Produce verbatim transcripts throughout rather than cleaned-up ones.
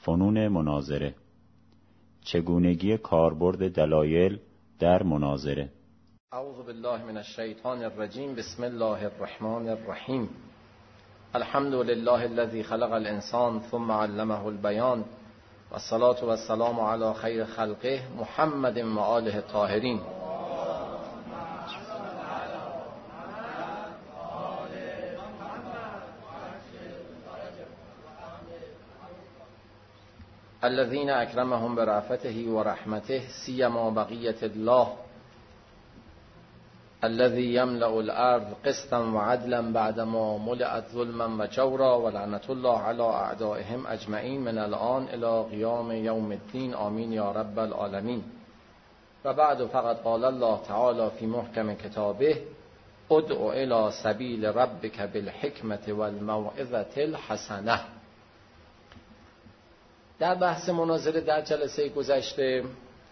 فنون مناظره. چگونگی کاربرد دلایل در مناظره. اعوذ بالله من الشیطان الرجیم. بسم الله الرحمن الرحیم. الحمد لله الذي خلق الانسان ثم علمه البیان والصلاة والسلام علی خیر خلقه محمد و آله الطاهرین. الذين اکرمهم برأفته و رحمته سیما بقیة الله الذي يملأ الارض قسطا وعدلا بعدما ملئت ظلما و جورا ولعنة الله على اعدائهم اجمعین من الان الى قیام یوم الدین. آمین یا رب العالمین. و بعد فقد قال الله تعالی فی محکم کتابه ادع الى سبیل ربک بالحکمة والموعظة الحسنه. در بحث مناظره در جلسه گذشته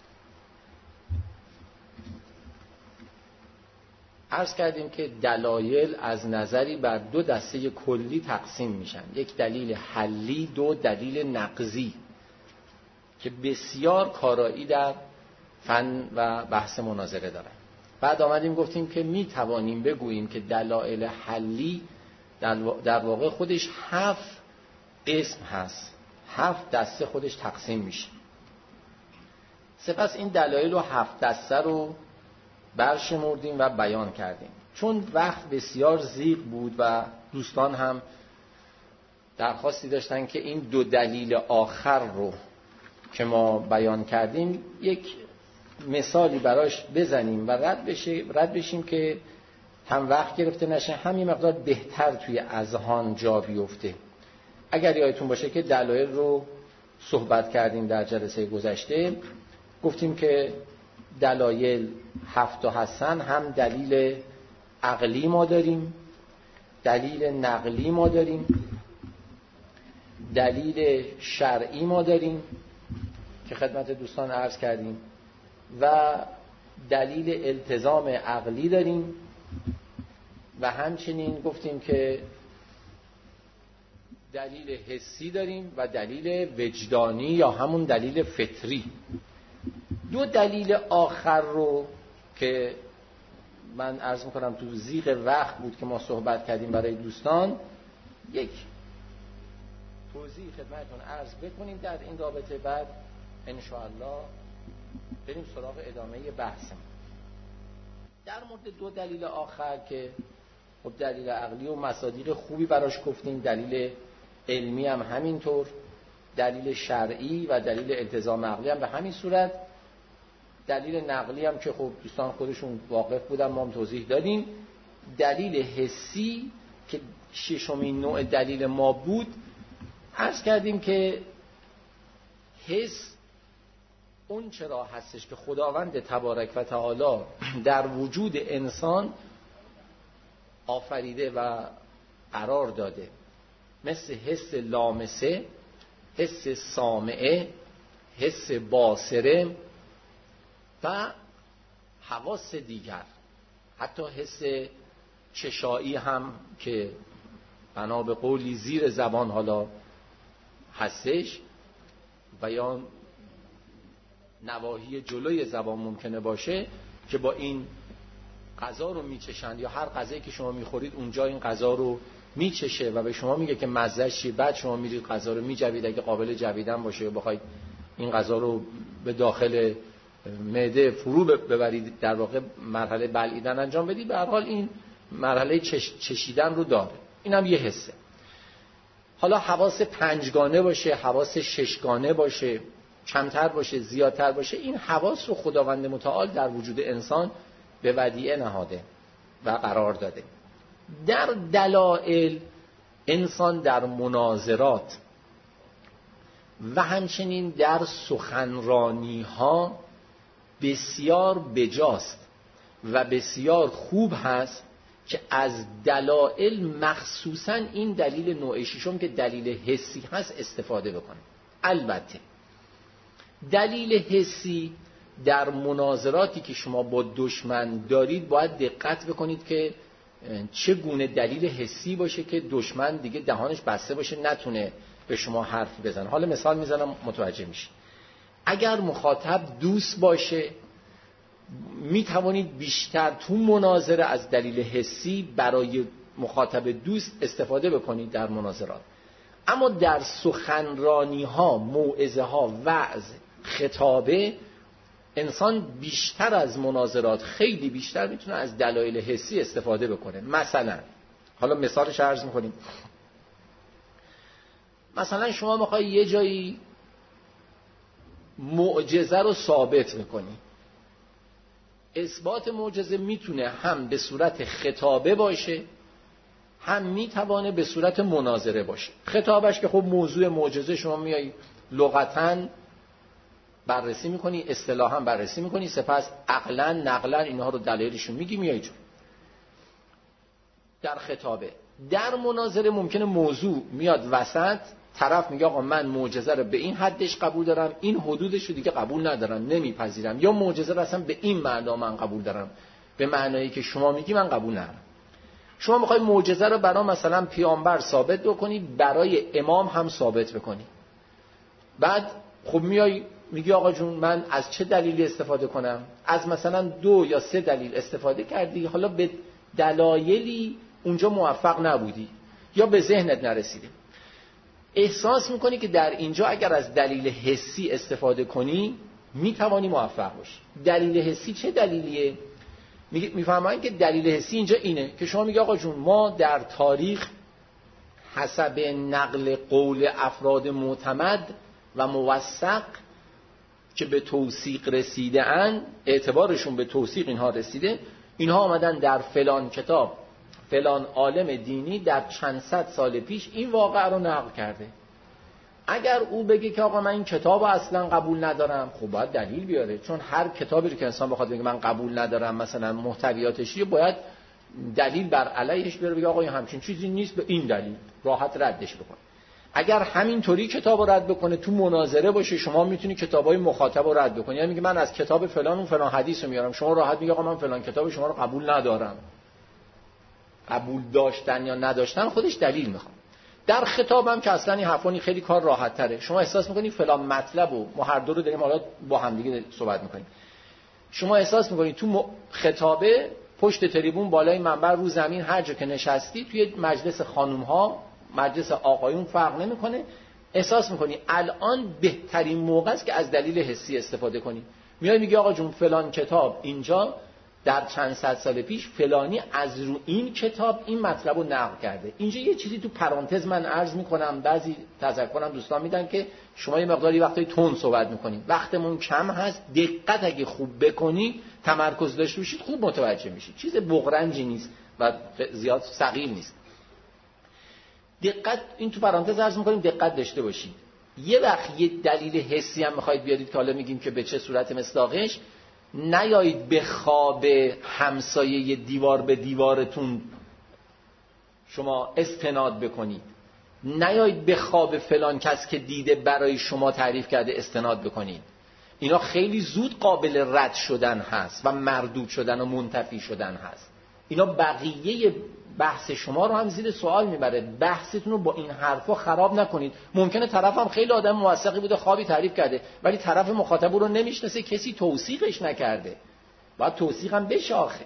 عرض کردیم که دلایل از نظری بر دو دسته کلی تقسیم میشن، یک دلیل حلی، دو دلیل نقضی، که بسیار کارایی در فن و بحث مناظره دارن. بعد آمدیم گفتیم که میتوانیم بگوییم که دلایل حلی در واقع خودش هفت قسم هست، هفت دسته خودش تقسیم میشه. سپس این دلایل و هفت دسته رو برشمردیم و بیان کردیم. چون وقت بسیار زیغ بود و دوستان هم درخواستی داشتن که این دو دلیل آخر رو که ما بیان کردیم یک مثالی براش بزنیم و رد بشه رد بشیم که هم وقت گرفته نشه، هم یه مقدار بهتر توی اذهان جا بیفته. اگر یادتون باشه که دلایل رو صحبت کردیم در جلسه گذشته، گفتیم که دلایل هفت هستن. هم دلیل عقلی ما داریم، دلیل نقلی ما داریم، دلیل شرعی ما داریم که خدمت دوستان عرض کردیم و دلیل التزام عقلی داریم و همچنین گفتیم که دلیل حسی داریم و دلیل وجدانی یا همون دلیل فطری. دو دلیل آخر رو که من عرض میکنم تو زیغ وقت بود که ما صحبت کردیم برای دوستان، یک توضیح خدمتتون عرض بکنیم در این رابطه، بعد انشاءالله بریم سراغ ادامه بحثم. در مورد دو دلیل آخر که خب دلیل عقلی و مصادیق خوبی براش گفتیم، دلیل علمی هم همینطور، دلیل شرعی و دلیل التزام عقلی هم به همین صورت، دلیل نقلی هم که خب دوستان خودشون واقف بودن ما هم توضیح دادیم. دلیل حسی که ششمین نوع دلیل ما بود، عرض کردیم که حس اون چرا هستش که خداوند تبارک و تعالی در وجود انسان آفریده و قرار داده، مثل حس لامسه، حس سامعه، حس باصره و حواس دیگر، حتی حس چشایی هم که بنا به قولی زیر زبان حالا هستش و یا نواحی جلوی زبان ممکنه باشه که با این غذا رو میچشند، یا هر غذایی که شما میخورید اونجا این غذا رو میچشه و به شما میگه که مزه‌اش چیه، بعد شما میرید غذا رو میجوید اگه قابل جویدن باشه، یا بخواید این غذا رو به داخل معده فرو ببرید، در واقع مرحله بلعیدن انجام بدید، به هر حال این مرحله چش، چشیدن رو داره. این هم یه حسه. حالا حواس پنجگانه باشه، حواس ششگانه باشه، کمتر باشه، زیادتر باشه، این حواس رو خداوند متعال در وجود انسان به ودیعه نهاده و قرار داده. در دلائل انسان در مناظرات و همچنین در سخنرانی ها بسیار بجاست و بسیار خوب هست که از دلائل، مخصوصا این دلیل نوع ششم که دلیل حسی هست، استفاده بکنه. البته دلیل حسی در مناظراتی که شما با دشمن دارید باید دقت بکنید که چه گونه دلیل حسی باشه که دشمن دیگه دهانش بسته باشه نتونه به شما حرف بزنه. حالا مثال میزنم متوجه میشید. اگر مخاطب دوست باشه می توانید بیشتر تو مناظره از دلیل حسی برای مخاطب دوست استفاده بکنید در مناظرات. اما در سخنرانی ها، موعظه ها، وعظ، خطابه، انسان بیشتر از مناظرات، خیلی بیشتر میتونه از دلایل حسی استفاده بکنه. مثلا حالا مثالش عرض میکنیم. مثلا شما میخوای یه جایی معجزه رو ثابت میکنی. اثبات معجزه میتونه هم به صورت خطابه باشه، هم میتوانه به صورت مناظره باشه. خطابش که خب موضوع معجزه شما میای لغتاً بررسی میکنی، اصطلاحاً بررسی میکنی، سپس عقلاً نقلاً اینها رو دلایلشون میگی، میای جلو. در خطابه. در مناظره ممکنه موضوع میاد وسط، طرف میگه آقا من معجزه رو به این حدش قبول دارم، این حدودش رو دیگه قبول ندارم، نمیپذیرم، یا معجزه رو اصلا به این معنا من قبول دارم، به معنایی که شما میگی من قبول ندارم. شما میخوای معجزه رو برای مثلا پیامبر ثابت بکنی، برای امام هم ثابت بکنی. بعد خب میای میگی آقا جون من از چه دلیلی استفاده کنم؟ از مثلا دو یا سه دلیل استفاده کردی، حالا به دلایلی اونجا موفق نبودی یا به ذهنت نرسیده. احساس میکنی که در اینجا اگر از دلیل حسی استفاده کنی میتوانی موفق باشی. دلیل حسی چه دلیلیه؟ میفهمن که دلیل حسی اینجا اینه که شما میگی آقا جون ما در تاریخ حسب نقل قول افراد معتمد و موثق که به توثیق رسیده ان، اعتبارشون به توثیق اینها رسیده، اینها آمدن در فلان کتاب فلان عالم دینی در چند صد سال پیش این واقعه رو نقل کرده. اگر او بگه که آقا من این کتاب اصلا قبول ندارم، خب باید دلیل بیاره، چون هر کتابی رو که انسان بخواد بگه من قبول ندارم مثلا محتویاتش رو، باید دلیل بر علیهش بیاره، بگه آقا این همچین چیزی نیست به این دلیل، راحت ردش بکن. اگر همینطوری کتاب رو رد بکنه، تو مناظره باشه، شما میتونی کتابای مخاطب رو رد بکنی، یعنی میگه من از کتاب فلان و فلان حدیث رو میارم، شما راحت میگه آقا من فلان کتاب شما رو قبول ندارم. قبول داشتن یا نداشتن خودش دلیل میخواد. در خطاب هم که اصلا این حرفانی خیلی کار راحت تره. شما احساس میکنی فلان مطلب و ما هر دو رو داریم حالا با هم دیگه صحبت میکنیم، شما احساس میکنی تو خطابه پشت تریبون بالای منبر رو زمین هر جا که نشستی، توی مجلس خانوم ها مجلس آقایون فرق نمیکنه، احساس میکنی الان بهترین موقع است که از دلیل حسی استفاده کنی. میای میگی آقا جون فلان کتاب اینجا در چند صد سال پیش فلانی از رو این کتاب این مطلب رو نقل کرده. اینجا یه چیزی تو پرانتز من عرض میکنم، بعضی تذکرم دوستان میدن که شما یه مقداری وقتی تون صحبت میکنید، وقتمون کم هست، دقت اگه خوب بکنی، تمرکز داشته باشید، خوب متوجه میشید. چیز بغرنجی نیست و زیاد ثقیل نیست. دقت، این تو پرانتز عرض میکنیم دقت داشته باشید. یه وقت یه دلیل حسی هم میخواید بیارید که حالا میگیم که به چه صورت مصداقش، نیایید به خواب همسایه دیوار به دیوارتون شما استناد بکنید، نیایید به خواب فلان کس که دیده برای شما تعریف کرده استناد بکنید. اینا خیلی زود قابل رد شدن هست و مردود شدن و منتفی شدن هست. اینا بقیه بحث شما رو هم زیر سوال میبره. بحثتون رو با این حرفا خراب نکنید. ممکنه طرف هم خیلی آدم موثقی بوده، خوابی تعریف کرده، ولی طرف مخاطب رو نمیشناسه، کسی توثیقش نکرده. باید توثیق هم بشه آخه.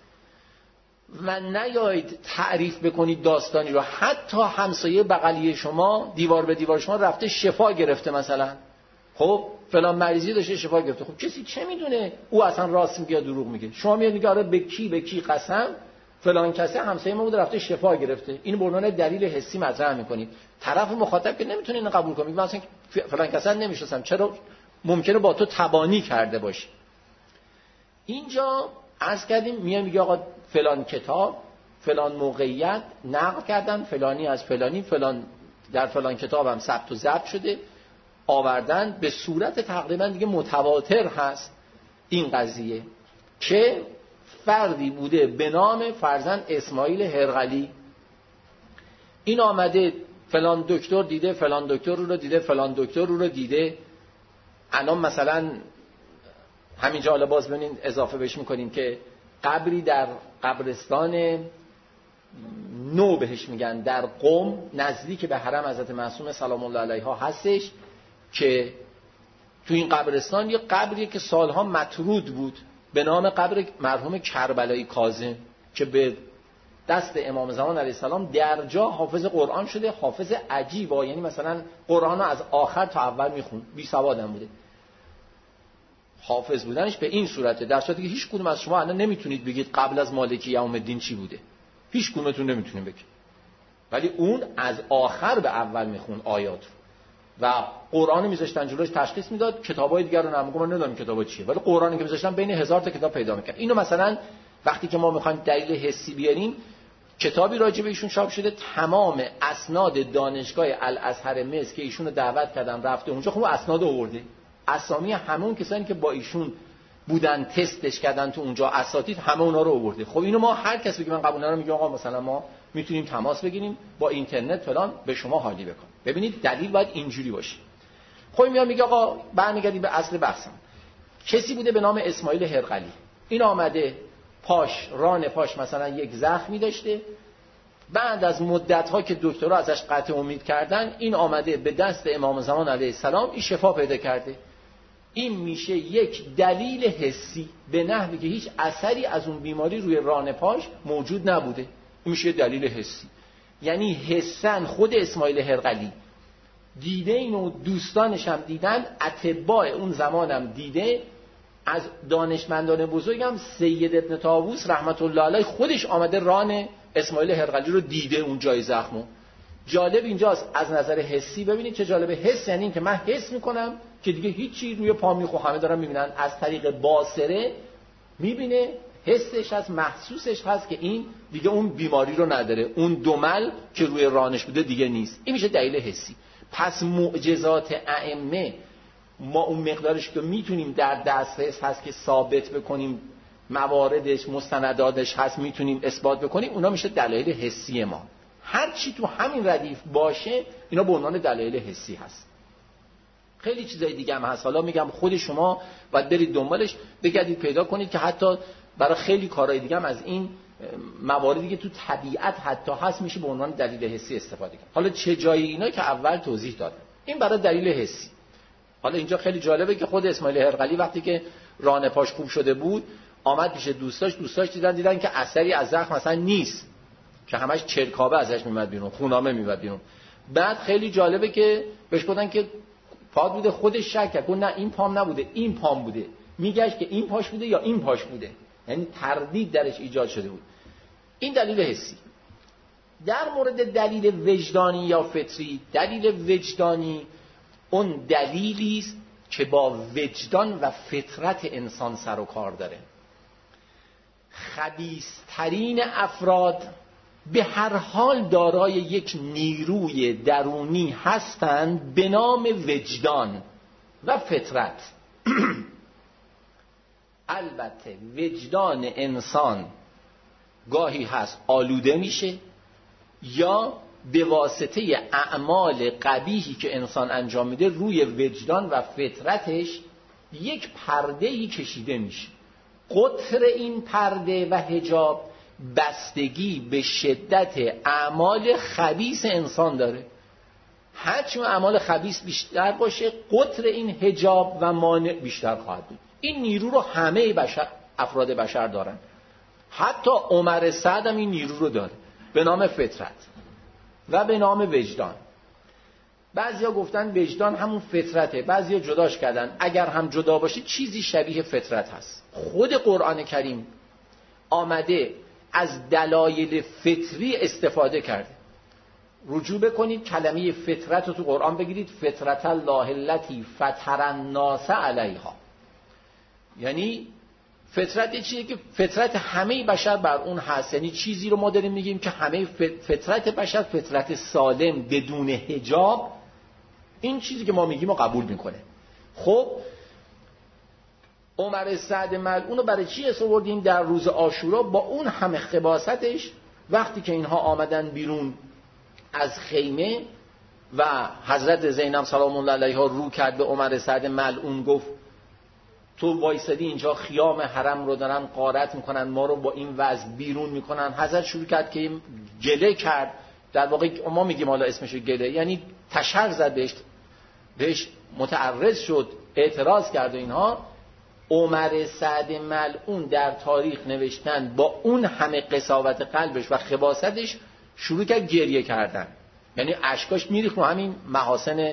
و نیایید تعریف بکنید داستانی رو. حتی همسایه بغلی شما دیوار به دیوار شما رفته شفا گرفته مثلا، خب فلان مریضی داشته شفا گرفته، خب کسی چه میدونه او اصلا راست میگه یا دروغ میگه؟ شما میاد میگه آره به کی به کی قسم فلان کسی همسایه ما بود رفته شفا گرفته. این برنامه دلیل حسی مطرح میکنید. طرف مخاطب که نمیتونه اینو قبول کنه، میگه مثلا فلان کسی نمیشناسم، چرا؟ ممکنه با تو تبانی کرده باشه. اینجا عرض کردیم میاد میگه آقا فلان کتاب فلان موقعیت نقل کردن، فلانی از فلانی فلان در فلان کتاب هم ثبت و ضبط شده، آوردن به صورت تقریبا دیگه متواتر هست این قضیه که فردی بوده به نام فرزند اسماعیل هرقلی، این آمده فلان دکتر دیده، فلان دکتر رو, رو دیده، فلان دکتر رو رو دیده. الان مثلا همینجا حالا باز ببینید اضافه بهش میکنیم که قبری در قبرستان نو بهش میگن، در قم نزدیک به حرم حضرت معصومه سلام الله علیها هستش که تو این قبرستان یه قبریه که سالها مطرود بود به نام قبر مرحوم کربلایی کاظم که به دست امام زمان علیه السلام در جا حافظ قرآن شده. حافظ عجیبا، یعنی مثلا قرآن رو از آخر تا اول میخون، بی سواد هم بوده. حافظ بودنش به این صورته، در صورتی که هیچ کدوم از شما الان نمیتونید بگید قبل از مالکی یوم الدین چی بوده، هیچ کدومتون نمیتونید بگید، ولی اون از آخر به اول میخون آیات رو و قرآن میذاشتن جلوش تشخیص میداد. کتابای دیگر رو نمیگم، من نمیدونم کتابا چیه، ولی قرآنی که میذاشتن بین هزار تا کتاب پیدا میکنه. اینو مثلا وقتی که ما میخوایم دلیل حسی بیاریم، کتابی راجع به ایشون چاپ شده، تمام اسناد دانشگاه الازهر مصر که ایشونو دعوت کردن رفته اونجا، خب اسناد آورده، اسامی همون کسانی که با ایشون بودن تستش کردن تو اونجا، اساتید همه اونا رو آورده. خب اینو ما هر کسی بگه من قبول ندارم، میگه آقا مثلا ما میتونیم تماس بگیریم با اینترنت فلان به شما حالی بکن. ببینید دلیل باید اینجوری باشه. خب میاد میگه آقا برمیگردیم به اصل بحثم. کسی بوده به نام اسماعیل هرقلی، این آمده پاش ران پاش مثلا یک زخمی داشته، بعد از مدت‌ها که دکترها ازش قطع امید کردن، این آمده به دست امام زمان علیه السلام این شفا پیدا کرده. این میشه یک دلیل حسی به نحوی که هیچ اثری از اون بیماری روی ران پاش موجود نبوده. این میشه دلیل حسی. یعنی حسن خود اسماعیل هرقلی دیده، اینو دوستانش هم دیدن، اتباع اون زمانم دیده. از دانشمندان بزرگم سید ابن طاووس رحمت الله علیه خودش آمده ران اسماعیل هرقلی رو دیده اون جای زخمو. جالب اینجاست از نظر حسی، ببینید چه جالبه. حس یعنی این که من حس میکنم که دیگه هیچی روی پا میخو، همه دارن میبینن. از طریق باصره میبینه، حسش از محسوسش هست که این دیگه اون بیماری رو نداره، اون دمل که روی رانش بوده دیگه نیست. این میشه دلیل حسی. پس معجزات ائمه ما اون مقدارش که میتونیم در دسترس هست که ثابت بکنیم، مواردش مستنداتش هست میتونیم اثبات بکنیم، اونا میشه دلایل حسی ما. هر چی تو همین ردیف باشه اینا به عنوان دلایل حسی هست. خیلی چیزای دیگه هم هست، حالا میگم خود شما باید برید دنبالش بگردید پیدا کنید که حتی برای خیلی کارهای دیگه هم از این مواردی که تو طبیعت حتی هست میشه به عنوان دلیل حسی استفاده کرد. حالا چه جایی اینا که اول توضیح دادم، این برای دلیل حسی. حالا اینجا خیلی جالبه که خود اسماعیل هرقلی وقتی که ران پاش خوب شده بود آمد پیش دوستاش، دوستاش دیدن دیدن که اثری از زخم مثلا نیست، که همش چرکابه ازش میمد بیرون، خونامه میمد بیرون. بعد خیلی جالبه که بهش گفتن که پاد بوده، خودش شک کرد، گفت نه این پام نبوده، این پام بوده. میگشت که این پاش بوده یا این پاش بوده، یعنی تردید درش ایجاد شده بود. این دلیل حسی. در مورد دلیل وجدانی یا فطری، دلیل وجدانی اون دلیلی است که با وجدان و فطرت انسان سر و کار داره. خبیث‌ترین افراد به هر حال دارای یک نیروی درونی هستند به نام وجدان و فطرت. البته وجدان انسان گاهی هست آلوده میشه، یا به واسطه اعمال قبیحی که انسان انجام میده روی وجدان و فطرتش یک پرده‌ای کشیده میشه. قطر این پرده و حجاب بستگی به شدت اعمال خبیث انسان داره. هرچی اعمال خبیث بیشتر باشه، قطر این حجاب و مانع بیشتر خواهد بود. این نیرو رو همه بشر، افراد بشر دارن. حتی عمر سعد هم این نیرو رو داره به نام فطرت و به نام وجدان. بعضیا گفتن وجدان همون فطرته، بعضیا جداش کردن. اگر هم جدا باشه چیزی شبیه فطرت هست. خود قرآن کریم آمده از دلایل فطری استفاده کرده. رجوع بکنید کلمه فطرت رو تو قرآن بگیرید، فطرت الله التی فطر الناس علیها. یعنی فطرت چیه که فطرت همه بشر بر اون هست. یعنی چیزی رو ما داریم میگیم که همه فطرت بشر فطرت سالم بدون حجاب، این چیزی که ما میگیم رو قبول میکنه. خب عمر سعد ملعون رو برای چی آوردیم در روز عاشورا با اون همه خباثتش؟ وقتی که اینها آمدن بیرون از خیمه و حضرت زینب سلام الله علیها رو کرد به عمر سعد ملعون، گفت تو وایسادی اینجا خیام حرم رو دارن غارت میکنن، ما رو با این وضع بیرون میکنن. حضرت شروع کرد که گله کرد، در واقع ما میگیم حالا اسمش گله، یعنی تشر زد بهش، بهش متعرض شد، اعتراض کرد و اینها. عمر سعد ملعون در تاریخ نوشتن با اون همه قساوت قلبش و خباثتش شروع کرد گریه کردن، یعنی اشکاش میریخت رو همین محاسن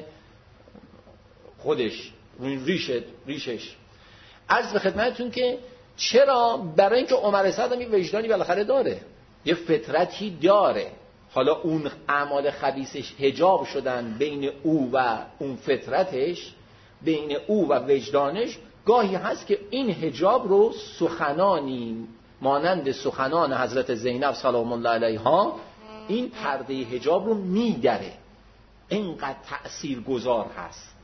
خودش، ریشت ریشش. عرض به خدمتتون که چرا؟ برای اینکه عمر سعد هم یه وجدانی بالاخره داره، یه فطرتی داره. حالا اون اعمال خبیثش حجاب شدن بین او و اون فطرتش، بین او و وجدانش. گاهی هست که این حجاب رو سخنانی مانند سخنان حضرت زینب سلام الله علیها، این پرده حجاب رو میدره، اینقدر تأثیر گذار هست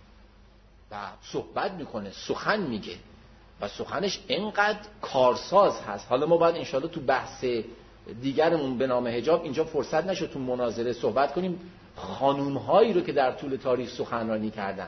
و صحبت میکنه، سخن میگه و سخنش اینقدر کارساز هست. حالا ما باید انشاءالله تو بحث دیگرمون به نام حجاب، اینجا فرصت نشد تو مناظره صحبت کنیم خانوم هایی رو که در طول تاریخ سخنرانی کردن.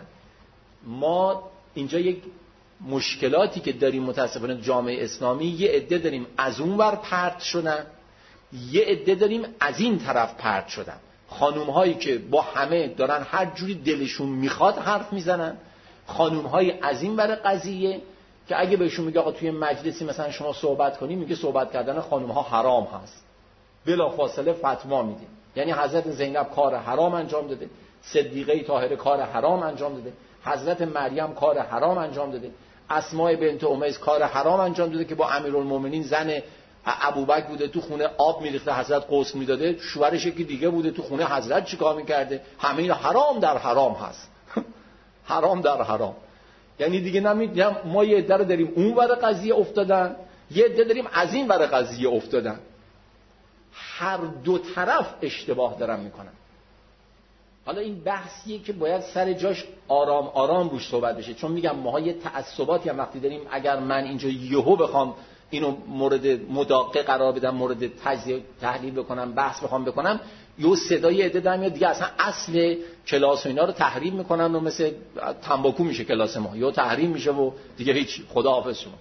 ما اینجا یک مشکلاتی که داریم متاسفانه جامعه اسلامی، یه عده داریم از اون ور پرت شدن، یه عده داریم از این طرف پرت شدن. خانوم هایی که با همه دارن هر جوری دلشون میخواد حرف میزنن، خانوم های از این ور قضیه که اگه بهشون میگه آقا توی مجلسی مثلا شما صحبت کنی، میگه صحبت کردن خانوم ها حرام هست، بلا فاصله فتوا میدیم. یعنی حضرت زینب کار حرام انجام داده، صدیقه طاهره کار حرام انجام داده، حضرت مریم کار حرام انجام داده، اسماء بنت امیس کار حرام انجام داده که با امیرالمومنین زن ابوبکر بوده، تو خونه آب میریخته، حضرت غسل میداده، شوهرش یکی دیگه بوده، تو خونه حضرت چیکار میکرده. همه اینا حرام در حرام هست. حرام در حرام. یعنی دیگه نمیگم ما یه عده رو داریم اون ور قضیه افتادن، یه عده داریم از این ور قضیه افتادن. هر دو طرف اشتباه دارن میکنن. حالا این بحثیه که باید سر جاش آرام آرام روش صحبت بشه، چون میگم ماها یه تعصباتی هم وقتی داریم، اگر من اینجا یهو بخوام اینو مورد مداقه قرار بدم، مورد تجزیه تحلیل بکنم، بحث بخوام بکنم، یه صدای عده در میاد دیگه اصلا اصل کلاس و اینا رو تحریم میکنن و مثل تنباکو میشه کلاس ما، یا تحریم میشه و دیگه هیچ، خداحافظ شما.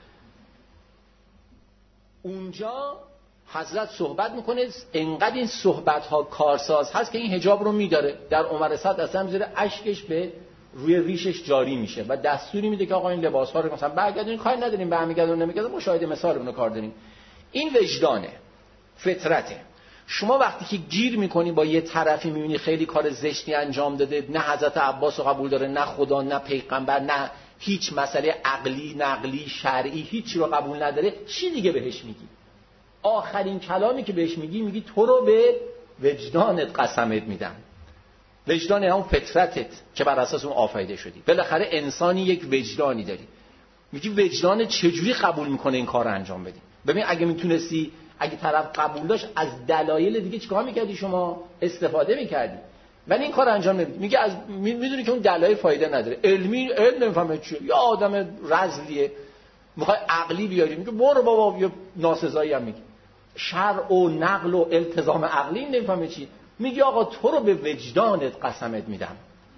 اونجا حضرت صحبت میکنه، انقدر این صحبت ها کارساز هست که این حجاب رو میداره. در عمر سعد اصلا میذاره اشکش به روی ریشش جاری میشه و دستوری میده که آقا این لباس ها رو مثلا برگردونین، کاری نداریم برمیگردون نمیگردون، مشاهده مثال اون کار داریم. این وجدانه، فطرته. شما وقتی که گیر میکنی با یه طرفی، میبینی خیلی کار زشتی انجام داده، نه حضرت عباس رو قبول داره، نه خدا، نه پیغمبر، نه هیچ مسئله عقلی، نقلی، شرعی، هیچی رو قبول نداره، چی دیگه بهش میگی؟ آخرین کلامی که بهش میگی، میگی تو رو به وجدانت قسمت میدم. وجدان همون فطرتت که بر اساس اون آفریده شدی. بالاخره انسانی یک وجدانی داری. میگی وجدان چجوری قبول میکنه این کار رو انجام بدی؟ ببین اگه میتونستی، اگه طرف قبول داشت، از دلایل دیگه چیکار میکردی؟ شما استفاده میکردی. ولی این کار انجام نمیدی. میگه از میدونی که اون دلایل فایده نداره، علمی علم نمیفهمه چیه، یا آدم رذلیه، میخوای عقلی بیاری، میگه برو بابا، یا ناسزایی هم میگه. شرع و نقل و التزام عقلی نمیفهمه چی، میگه آقا تو رو به وجدانت قسمت میدم.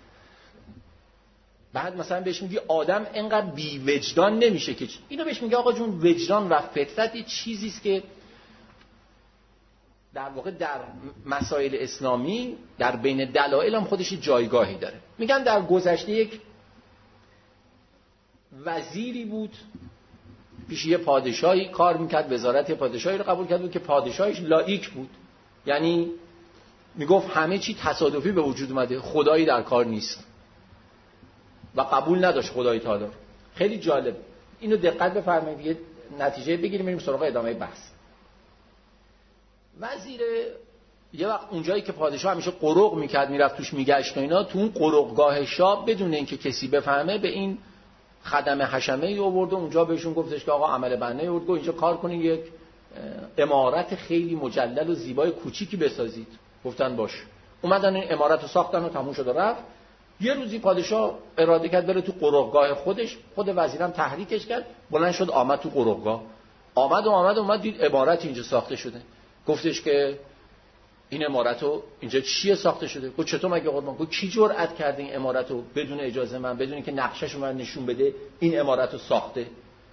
بعد مثلا بهش میگی آدم اینقدر بی وجدان نمیشه که، اینو بهش میگه آقا جون وجدان و فطرت یه چیزیست که در واقع در مسائل اسلامی در بین دلایل هم خودش جایگاهی داره. میگن در گذشته یک وزیری بود، پیش یه پادشاهی کار میکرد، وزارت پادشاهی رو قبول کرد بود که پادشاهش لاییک بود، یعنی میگفت همه چی تصادفی به وجود اومده، خدایی در کار نیست و قبول نداشت خدایی تعالی. خیلی جالب، اینو دقت بفرمایید، یه نتیجه بگیریم بریم سراغ ادامه بحث. وزیر یه وقت اونجایی که پادشاه همیشه قرق میکرد، میرفت توش میگشت و اینا، تو اون قرقگاه شاه بدون اینکه کسی بفهمه به این خدم حشمه ای آورد و اونجا بهشون گفتش که آقا عمل بنده اردگاه اینجا کار کنین، یک عمارت خیلی مجلل و زیبای کوچیکی بسازید. گفتن باش. اومدن این عمارت رو ساختن و تموم شد و رفت. یه روزی پادشاه اراده کرد بره تو قرقگاه خودش، خود وزیرم تحریکش کرد، بلند شد آمد تو قرقگاه. آمد و آمد و اومد دید عمارت اینجا ساخته شده. گفتش که این عمارتو اینجا چیه ساخته شده؟ گفت چطور مگه قربان؟ گفت کی جرأت کرده این عمارتو بدون اجازه من، بدون اینکه نقشه‌شو من نشون بده این عمارتو ساخته؟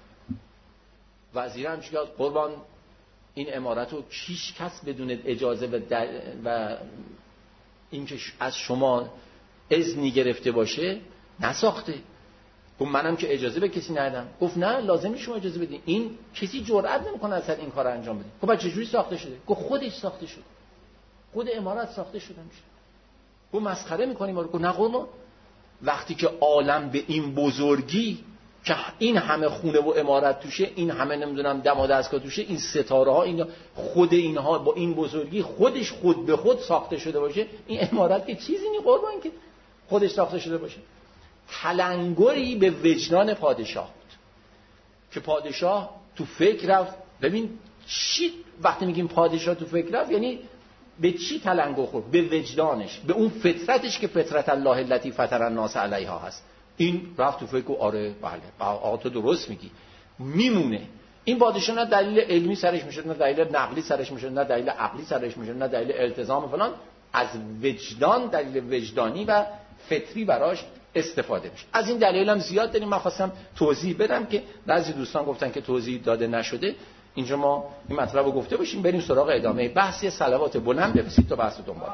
وزیر هم چیکار قربان؟ این عمارتو هیچ کس بدون اجازه و, و اینکه از شما اذنی گرفته باشه نساخته. گفت منم که اجازه به کسی ندادم. گفت نه لازم نیست شما اجازه بدین، این کسی جرئت نمیکنه اصلا این کارو انجام بده. گفت چجوری ساخته شده؟ گفت خودش ساخته شده، خود عمارت ساخته شده میشه. گفت مسخره میکنیم ما رو؟ گفت نه قربان، وقتی که عالم به این بزرگی که این همه خونه و عمارت توشه، این همه نمیدونم دم و دستگاه توشه، این ستاره ها، این خود اینها با این بزرگی خودش خود به خود ساخته شده باشه، این عمارت که چیزی نی قربان که خودش ساخته شده باشه. تلنگری به وجدان پادشاه بود که پادشاه تو فکر رفت. ببین چی وقتی میگیم پادشاه تو فکر رفت یعنی به چی تلنگر خورد؟ به وجدانش، به اون فطرتش که فطرت الله التي فطر الناس علیها هست. این رفت تو فکر و آره بله آقا تو درست میگی، میمونه. این پادشاه نه دلیل علمی سرش میشه، نه دلیل نقلی سرش میشه، نه دلیل عقلی سرش میشه، نه دلیل التزام فلان، از وجدان، دلیل وجدانی و فطری براش استفاده میشه. از این دلایل هم زیاد داریم. من خواستم توضیح بدم که بعضی دوستان گفتن که توضیح داده نشده. اینجا ما این مطلب رو گفته باشیم، بریم سراغ ادامه بحث. صلوات بلند بفرستید تا بحث دنبال.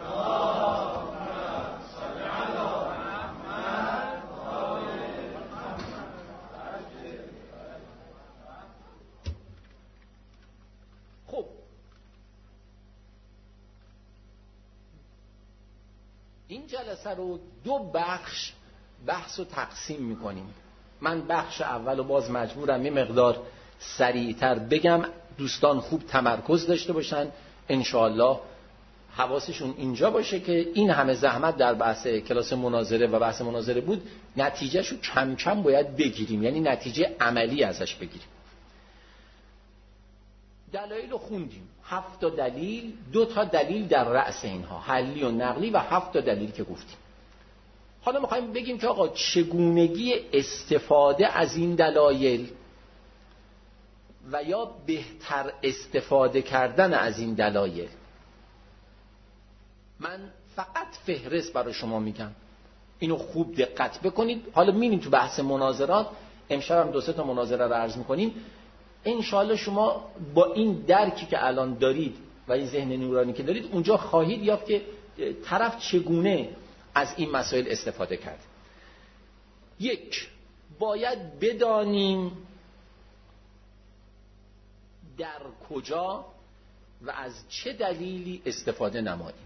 خب این جلسه رو دو بخش بحث رو تقسیم میکنیم. من بخش اول رو باز مجبورم یه مقدار سریعتر بگم، دوستان خوب تمرکز داشته باشن، انشاءالله حواسشون اینجا باشه که این همه زحمت در بحث کلاس مناظره و بحث مناظره بود، نتیجهشو کم کم باید بگیریم، یعنی نتیجه عملی ازش بگیریم. دلایل رو خوندیم، هفت تا دلیل، دو تا دلیل در رأس اینها، حلی و نقلی، و هفت تا دلیل که گفتیم. حالا میخوایم بگیم که آقا چگونگی استفاده از این دلایل و یا بهتر استفاده کردن از این دلایل. من فقط فهرست برای شما میگم، اینو خوب دقت بکنید. حالا میریم تو بحث مناظرات، امشب هم دو سه تا مناظره رو عرض میکنیم. انشاءالله شما با این درکی که الان دارید و این ذهن نورانی که دارید، اونجا خواهید یافت که طرف چگونه از این مسائل استفاده کرد. یک، باید بدانیم در کجا و از چه دلیلی استفاده نماییم.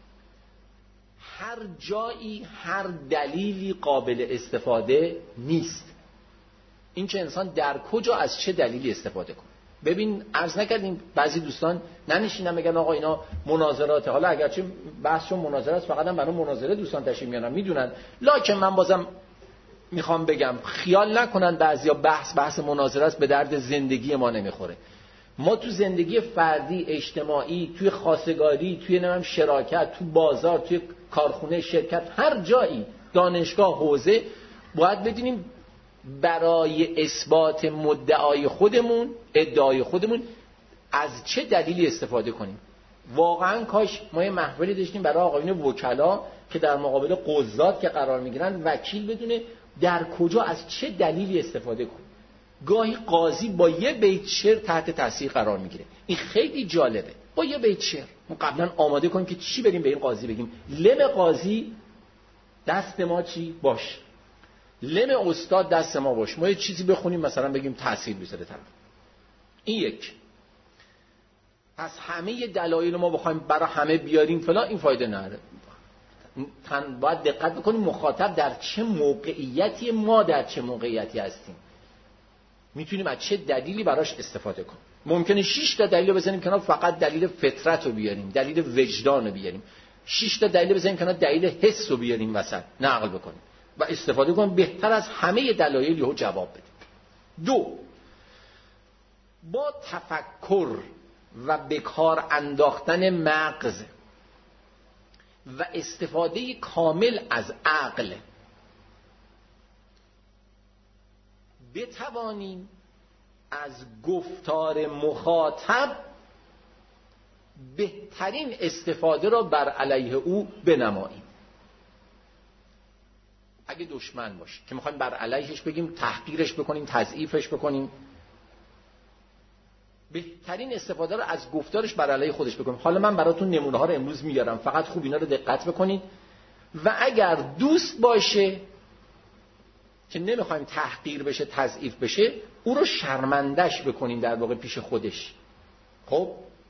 هر جایی هر دلیلی قابل استفاده نیست. این که انسان در کجا از چه دلیلی استفاده کنه. ببین عرض نکردیم بعضی دوستان ننشینن بگن آقا اینا مناظراته. حالا اگرچه بحثشون مناظره است، فقط هم برای مناظره دوستان تشریف میارن میدونن، لکن من بازم میخوام بگم خیال نکنن بعضیا بحث بحث مناظره است به درد زندگی ما نمیخوره. ما تو زندگی فردی، اجتماعی، توی خواستگاری، توی نمیم شراکت، تو بازار، توی کارخونه، شرکت، هر جایی، دانشگاه، حوزه، باید بدونیم برای اثبات مدعای خودمون، ادعای خودمون از چه دلیلی استفاده کنیم. واقعا کاش ما یه محفلی داشتیم برای آقایون وکلا که در مقابل قضات که قرار میگیرن وکیل بدونه در کجا از چه دلیلی استفاده کنه. گاهی قاضی با یه بیت شعر تحت تاثیر قرار میگیره. این خیلی جالبه. با یه بیت شعر ما قبلا آماده کنیم که چی بریم به این قاضی بگیم. لم قاضی دست ما چی باش، لم استاد دست ما باش. ما یه چیزی بخونیم مثلا بگیم تاثیر بذاره طرف. این یک. پس همه دلایل ما بخوایم برای همه بیاریم فلان، این فایده نداره. تن باید دقت بکنیم مخاطب در چه موقعیتی، ما در چه موقعیتی هستیم، میتونیم از چه دلیلی براش استفاده کنیم. ممکنه شش تا دلیل بزنیم کنار، فقط دلیل فطرت رو بیاریم، دلیل وجدان رو بیاریم. شش تا دلیل بزنیم کنار، دلیل حس رو بیاریم وسط، نقل بکنیم و استفاده کنیم. بهتر از همه دلایل رو جواب بدیم. دو، با تفکر و بکار انداختن مغز و استفاده کامل از عقل بتوانیم از گفتار مخاطب بهترین استفاده را بر علیه او بنماییم. اگه دشمن باشه که میخوایم بر علیهش بگیم، تحقیرش بکنیم، تضعیفش بکنیم، بهترین استفاده رو از گفتارش بر علیه خودش بکنیم. حالا من براتون نمونه ها رو امروز میارم، فقط خوب اینا رو دقت بکنید. و اگر دوست باشه که نمیخوایم تحقیر بشه، تضعیف بشه، او رو شرمندش بکنیم در واقع پیش خودش. خب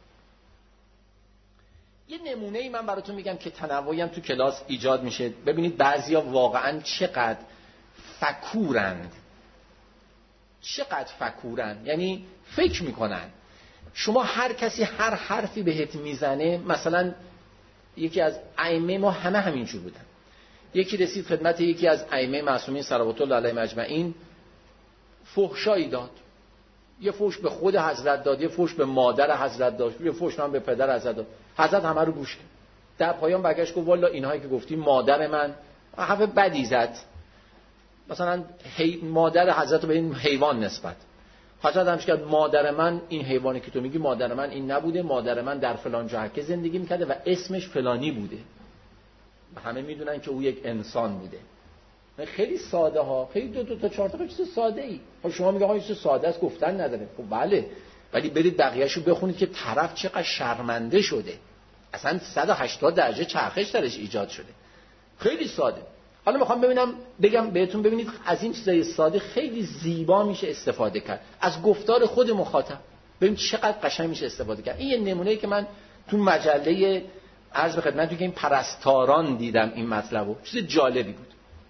یه نمونه ای من براتون میگم که تنوعی هم تو کلاس ایجاد میشه. ببینید بعضیا واقعا چقدر فکورند، چقدر فکورند، یعنی فکر میکنن. شما هر کسی هر حرفی بهت میزنه، مثلا یکی از ائمه ما همه همینجور بودن. یکی رسید خدمت یکی از ائمه معصومین صلوات الله علیهم اجمعین، فحشایی داد. یه فحش به خود حضرت داد، یه فحش به مادر حضرت داد، یه فحش هم به پدر حضرت داد. حضرت همه رو گوش کرد. در پایان برگشت گفت والا اینهایی که گفتی مادر من حرف بدی زد، مثلا حی... مادر حضرت رو به این حیوان نسبت. حضرت همش کرد مادر من، این حیوانی که تو میگی مادر من این نبوده، مادر من در فلان جا که زندگی میکرده و اسمش فلانی بوده. همه میدونن که او یک انسان بوده. خیلی ساده ها، خیلی دو دو تا چهار تا چیز ساده ای. خب شما میگه آقا چیز ساده است، گفتن نداره. خب بله، ولی برید بقیه‌شو بخونید که طرف چقدر شرمنده شده. اصلا صد و هشتاد درجه چرخش درش ایجاد شده. خیلی ساده. حالا میخوام ببینم بگم بهتون، ببینید از این چیزای ساده خیلی زیبا میشه استفاده کرد از گفتار خود مخاطب. ببین چقدر قشنگ میشه استفاده کرد. این یه نمونه‌ای که من تو مجله عرض به خدمتتون که این پرستاران دیدم این مطلبو، چیز جالبی بود.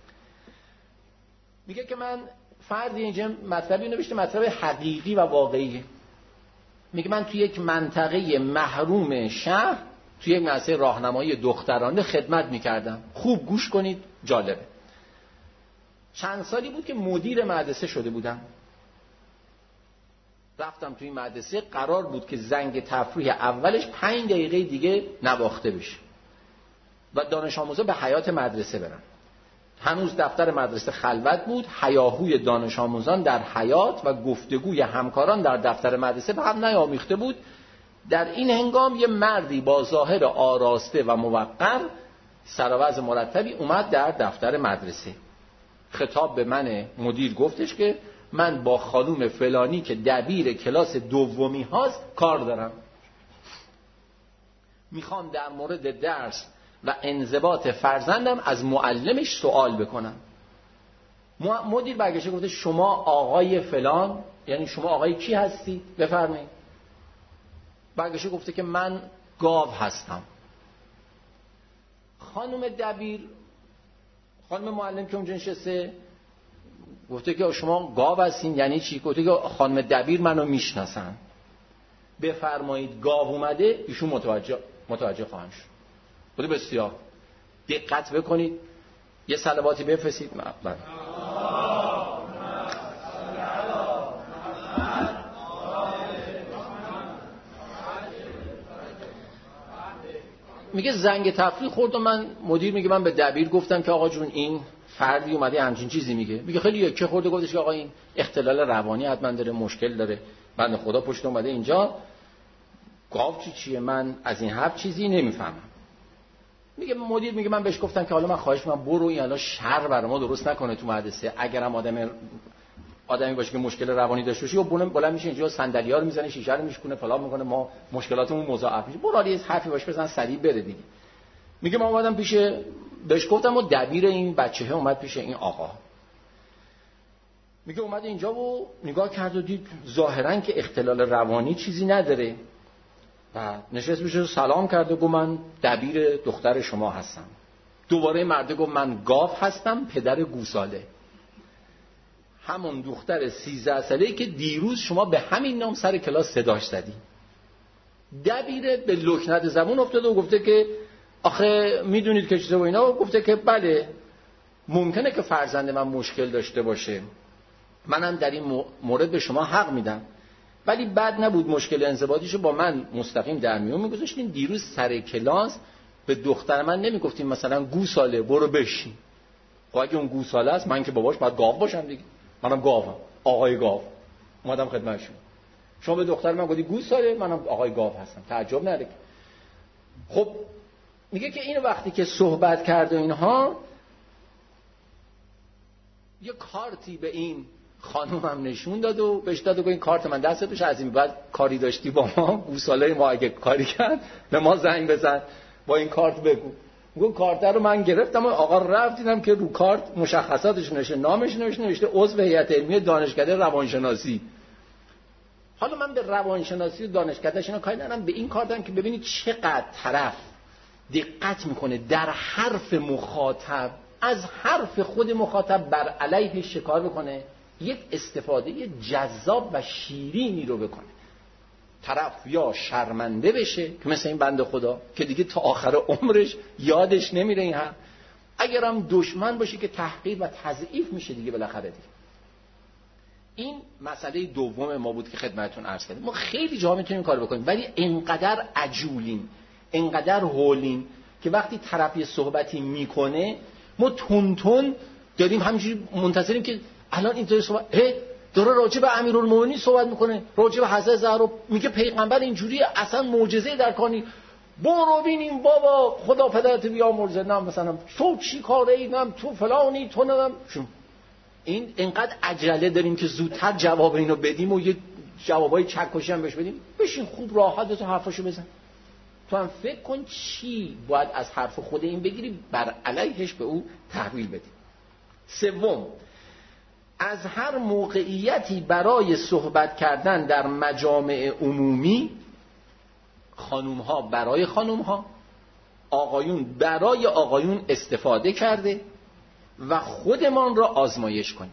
میگه که من فردی اینجا مطلبی نوشته، مطلب حقیقی و واقعیه. میگه من توی یک منطقه محروم شهر توی یک مدرسه راهنمایی دخترانه خدمت میکردم. خوب گوش کنید، جالبه. چند سالی بود که مدیر مدرسه شده بودم. رفتم توی مدرسه، قرار بود که زنگ تفریح اولش پنج دقیقه دیگه نواخته بشه و دانش آموزا به حیاط مدرسه برن. هنوز دفتر مدرسه خلوت بود، هیاهوی دانش آموزان در حیاط و گفتگوی همکاران در دفتر مدرسه به هم نیامیخته بود. در این هنگام یه مردی با ظاهر آراسته و موقر، سر و وضع مرتبی اومد در دفتر مدرسه. خطاب به من مدیر گفتش که من با خانوم فلانی که دبیر کلاس دومی هاست کار دارم، میخوام در مورد درس و انضباط فرزندم از معلمش سوال بکنم. مدیر برگشته گفته شما آقای فلان، یعنی شما آقای کی هستی؟ بفرمایید. برگشته گفته که من گاو هستم. خانم دبیر، خانم معلم که اونجا نشسته، گفته که شما گاو هستین یعنی چی؟ گفته که خانم دبیر منو میشناسن. بفرمایید گاو اومده، ایشون متوجه متوجه خواهند شد. بوده بسیار دقت بکنید، یه صلواتی بفرستید. بله. میگه زنگ تفریح خورد و من، مدیر میگه من به دبیر گفتم که آقا جون این فردی اومده همچین چیزی میگه. میگه خیلی یکه خورده، گفتش که آقا این اختلال روانی حتما داره، مشکل داره، بنده خدا پشت اومده اینجا. گاو چی چیه؟ من از این حرف چیزی نمیفهمم. میگه مدیر میگه من بهش گفتم که حالا من خواهش میکنم برو این حالا شر برای ما درست نکنه تو مدرسه، اگرم آدم آدمی باشه که مشکل روانی داشته باشه، و بلند بلند میشه اینجا صندلی‌ها رو میزنه، شیشه رو میشکونه، فلان میکنه، ما مشکلاتمون مضاعف میشه. برو یه حرفی باش بزن سریع بره دیگه. میگه من اومدم پیش، بهش گفتم و دبیر این بچه‌ها اومد پیش این آقا. میگه اومد اینجا و نگاه کرد و دید ظاهرا که اختلال روانی چیزی نداره و نشست میشه سلام کرد و گفت من دبیر دختر شما هستم. دوباره مرده گفت من گاو هستم، پدر گوساله، همون دختر سیزده ساله‌ای که دیروز شما به همین نام سر کلاس صداش زدی. دبیر به لکنت زبون افتاده و گفته که آخه میدونید که چیزا و اینا، و گفته که بله ممکنه که فرزند من مشکل داشته باشه، منم در این مورد به شما حق میدم، ولی بد نبود مشکل انضباطیشو با من مستقیم در میون میگذاشتین. دیروز سر کلاس به دختر من نمیگفتین مثلا گوساله برو بشین. خب اگه اون گوساله است، من که باباش باید گاو باشم دیگه، منم گاوم، آقای گاو اومدم خدمت شما. شما به دختر من گفتی گوساله، منم آقای گاو هستم، تعجب نداره. خب میگه که این وقتی که صحبت کرد و اینها، یه کارتی به این خانم هم نشون داد و بهش داد و گفت این کارت من دستت بشه، از این بعد کاری داشتی با ما، گوساله ما اگه کاری کرد به ما زنگ بزن، با این کارت بگو. میگه کارت رو من گرفتم و آقا رفت دیدم که رو کارت مشخصاتش نوشته، نامش نوشته، نوشته عضو هیئت علمی دانشکده روانشناسی. حالا من به روانشناسی و دانشکدهش اینا کاری ندارم، به این کار دارم که ببینید چقدر طرف دقت میکنه در حرف مخاطب، از حرف خود مخاطب بر علیه شکار بکنه، یک استفاده جذاب و شیرینی رو بکنه. طرف یا شرمنده بشه که مثل این بنده خدا که دیگه تا آخر عمرش یادش نمیره این حرف، اگرم دشمن باشه که تحقیر و تضعیف میشه دیگه بالاخره دیگه. این مسئله دوم ما بود که خدمتتون عرض کردم. ما خیلی جاها میتونیم کار بکنیم، ولی انقدر عجولیم، انقدر هولیم که وقتی طرف یه صحبتی میکنه ما تون تون داریم همینجوری منتظریم که الان اینطوری صحبت اه داره راجع به امیرالمومنین صحبت میکنه، راجع به حضرت زهرا میگه پیغمبر اینجوریه، اصلا معجزه در کاری، برو ببینیم بابا خدا پدرت بیامرزه، نه مثلا تو چی کاره ای، نه تو فلانی، تو نه این. اینقدر عجله داریم که زودتر جواب اینو بدیم و یه جوابای چکشی هم بهش بدیم. بشین خوب راحت تو حرفاشو بزن، تو هم فکر کن چی باید از حرف خود این بگیری بر علیهش به او تحویل بدی. سوم، از هر موقعیتی برای صحبت کردن در مجامع عمومی، خانوم ها برای خانوم ها، آقایون برای آقایون استفاده کرده و خودمان را آزمایش کنیم.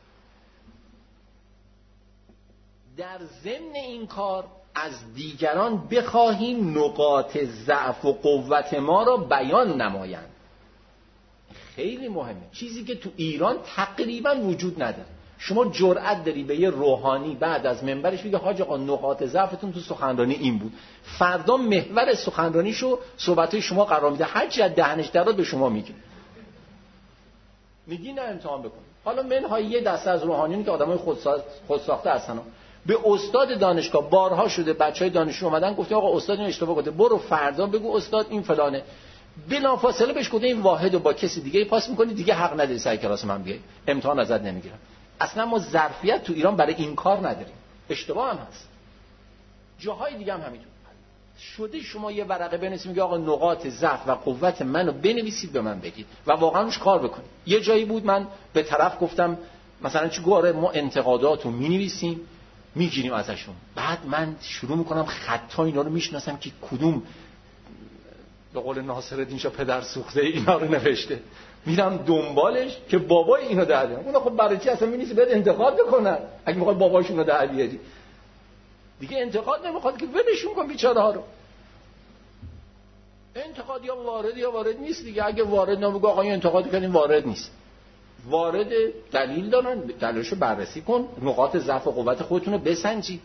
در ضمن این کار از دیگران بخواهیم نقاط ضعف و قوت ما را بیان نمایند. خیلی مهمه، چیزی که تو ایران تقریبا وجود نداره. شما جرأت داری به یه روحانی بعد از منبرش بگی حاج آقا نقاط ضعفتون تو سخنرانی این بود، فردا محور سخنرانیشو صحبتای شما قرار میده، هر چی از دهنش درات به شما میگه. میگی نه امتحان بکن. حالا منهای یه دسته از روحانیون که آدمای خودساخته هستن، به استاد دانشگاه بارها شده بچهای دانشجو اومدن گفته آقا استاد این اشتباه گفته، برو فردا بگو استاد این فلانه، بلافاصله بهش گفته این واحدو با کسی دیگه پاس میکنی، دیگه حق نداری سر کلاس من بیای، امتحان ازت نمیگیرم. اصلا ما ظرفیت تو ایران برای این کار نداریم. اشتباه هم هست، جاهای دیگه هم همینطور شده. شما یه ورقه بنویسید میگه آقا نقاط ضعف و قوت منو بنویسید به من بگید و واقعا روش کار بکنید. یه جایی بود من به طرف گفتم مثلا چی گواره ما انتقاداتو مینویسیم میگیریم ازشون، بعد من شروع میکنم خطا اینا رو میشناسم که کدوم به قول ناصرالدین شاه پدر سوخته اینا رو نوشته، میرم دنبالش که بابای اینو در بیارن. اون خب برای چی اصلا می‌نویسی بهت انتقاد بکنن؟ اگه میخواد باباشون رو در بیاری دیگه انتقاد نمیخواد که ولشون کن بیچاره ها رو. انتقاد یا وارد یا وارد نیست دیگه. اگه وارد نبگو آقا این انتقاد کردین وارد نیست، وارد دلیل دارن، دلیلشو بررسی کن، نقاط ضعف و قوت خودتون رو بسنجی.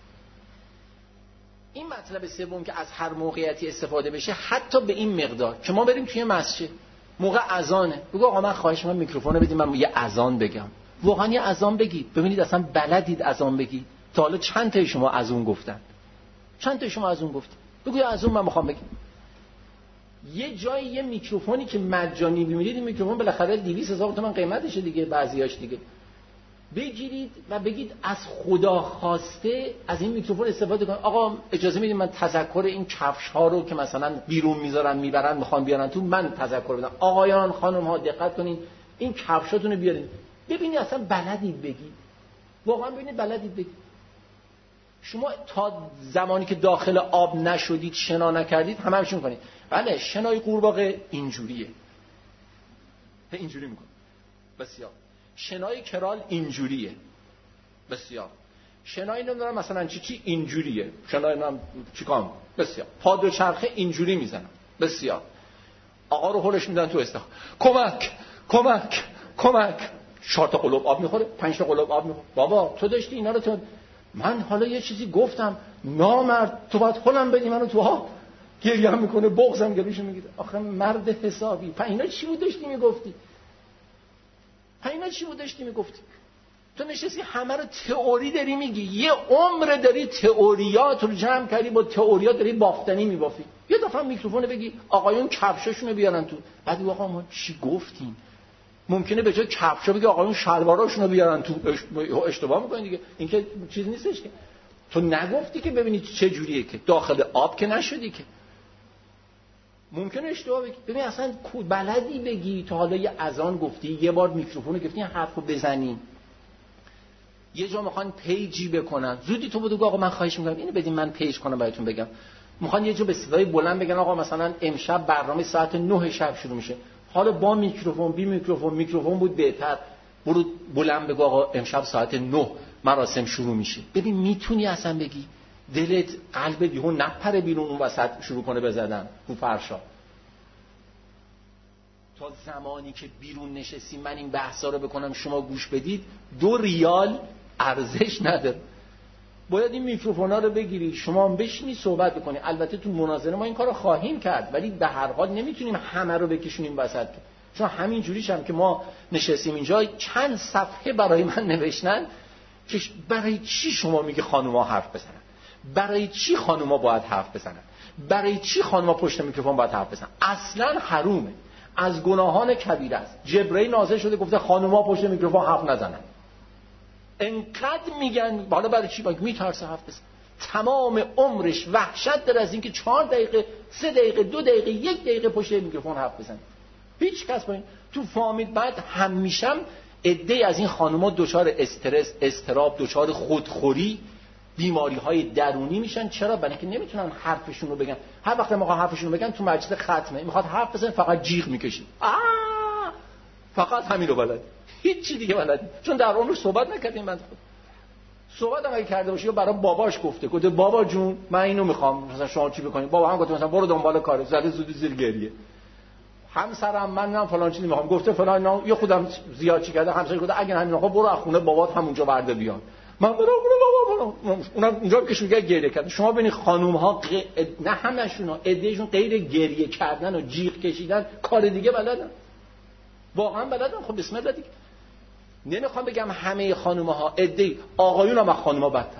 این مطلب سوم که از هر موقعیتی استفاده بشه، حتی به این مقدار که ما بریم توی مسجد موقع اذانه بگو آقا من خواهش می‌کنم میکروفون رو بدید من یه اذان بگم. واقعا یه اذان بگید، ببینید اصلا بلدید اذان بگید. تا حالا چند تا شما از اون گفتن؟ چند تا شما از اون گفتن؟ بگو از اون من میخوام بگم. یه جایی یه میکروفونی که مجانی می‌بینید، این میکروفون بالاخره دویست هزار تومان قیمتشه دیگه، بعضیاش دیگه، بگیرید و بگید از خدا خواسته از این میکروفون استفاده کنید. آقا اجازه میدید من تذکر این کفش ها رو که مثلا بیرون میذارن میبرن میخوان بیارن تو، من تذکر بدم. آقایان خانم ها دقت کنین، این کفشاتون رو بیارین. ببینید اصلا بلدید بگید، واقعا ببینید بلدید بگید. شما تا زمانی که داخل آب نشدید، شنا نکردید، همه همشون کنید بله شنای قورباغه اینجوریه، اینجوری میکنه، بسیار. شنای کرال اینجوریه، بسیار. شنای نمیدونم مثلا چی چی اینجوریه، شنای نمیدونم چیکام، بسیار. پا دو چرخه اینجوری میزنن، بسیار. آقا رو هولش میدن تو استخ، کمک کمک کمک. چهار تا قلوب آب میخوره، پنج تا قلوب آب میخوره. بابا تو داشتی اینا رو تو، من حالا یه چیزی گفتم نامرد، تو باید هولم بدی منو تو ها. گریه هم میکنه، بغضم گریشو میگیره. آخه مرد حسابی، پس اینا چی بود داشتی میگفتی؟ اینا چی بود داشتی میگفتی؟ تو نشستی همه رو تئوری داری میگی، یه عمر داری تئوریات رو جمع کردی، با تئوریات داری بافتنی میبافی. یه دفعه میکروفون بگی آقایون کفشاشون رو بیارن تو، بعد آقا ما چی گفتیم؟ ممکنه به جای کفشا بگی آقایون شلواراشون رو بیارن تو. اشتباه میکنی دیگه، این که چیز نیستش که تو نگفتی که ببینی چه جوریه، که داخل آب که نشدی که. ممکنه اشتباه بگی. ببین اصلا بلدی بگی؟ تا حالا یه اذان گفتی، یه بار میکروفون گفتی حرفو بزنی. یه جا میخوان پیجی بکنن، زودی تو بگو آقا من خواهش میکنم اینو بدین من پیج کنم براتون بگم. میخوان یه جا به صدای بلند بگن آقا مثلا امشب برنامه ساعت نه شب شروع میشه. حالا با میکروفون بی میکروفون، میکروفون بود بهتر، برو بلند بگو آقا امشب ساعت نه مراسم شروع میشه. ببین میتونی اصلا بگی؟ دلت قلبت یهو نپره بیرون اون وسط شروع کنه بزدن رو فرشا. تا زمانی که بیرون نشستی من این بحثا رو بکنم شما گوش بدید، دو ریال ارزش نداره. باید این میکروفونا رو بگیری شما هم بشینی صحبت بکنی. البته تو مناظره ما این کارو خواهیم کرد، ولی به هر حال نمیتونیم همه رو بکشونیم وسط، چون همین جوریش هم که ما نشستیم اینجا چند صفحه برای من نوشتن که برای چی شما میگی خانوما حرف بزنن، برای چی خانوما باید حرف بزنن، برای چی خانوما پشت میکروفون باید حرف بزنن. اصلا حرومه، از گناهان کبیره است. جبرئیل نازل شده گفته خانوما پشت میکروفون حرف نزنن. انقدر میگن حالا برای چی؟ باید میترسه حرف بزن. تمام عمرش وحشت داره از اینکه چهار دقیقه، سه دقیقه، دو دقیقه، یک دقیقه پشت میکروفون حرف بزنه. هیچ کس با این تو فامیل بعد همیشم عده از این خانوما دچار استرس، اضطراب، دچار خودخوری، بیماری های درونی میشن. چرا؟ برای اینکه نمیتونن حرفشون رو بگن. هر وقت میخواد حرفشون رو بگن تو مجلس ختمه، میخواد حرف بزنه فقط جیغ میکشه. فقط همین رو بلد، هیچ چی دیگه بلد. چون در اون رو صحبت نکردیم. من خود صحبت هم اگه کرده باشه یا برای باباش گفته، گفته بابا جون من اینو میخوام، مثلا شما چی بکنید؟ بابا هم گفته مثلا برو دنبال کار، زده زودی زیر گریه. همسرم من نه فلان چیزی میخوام، گفته فلان نه، یه خودم زیاد چی کرده. همسر گفته اگه همین آقا برو از خونه بابات همونجا برده بیان. من برو برو بابا برو. اونم اونجا که شوگه گریه کرد. شما ببینید خانوم ها غ... نه همشون ها، عدهشون غیر گریه کردن و جیغ کشیدن کار دیگه بلدن. واقعا بلدن. خب بسم الله دیگه. نمیخوام بگم همه خانوم ها، عده آقایون هم از خانوم ها بدتر.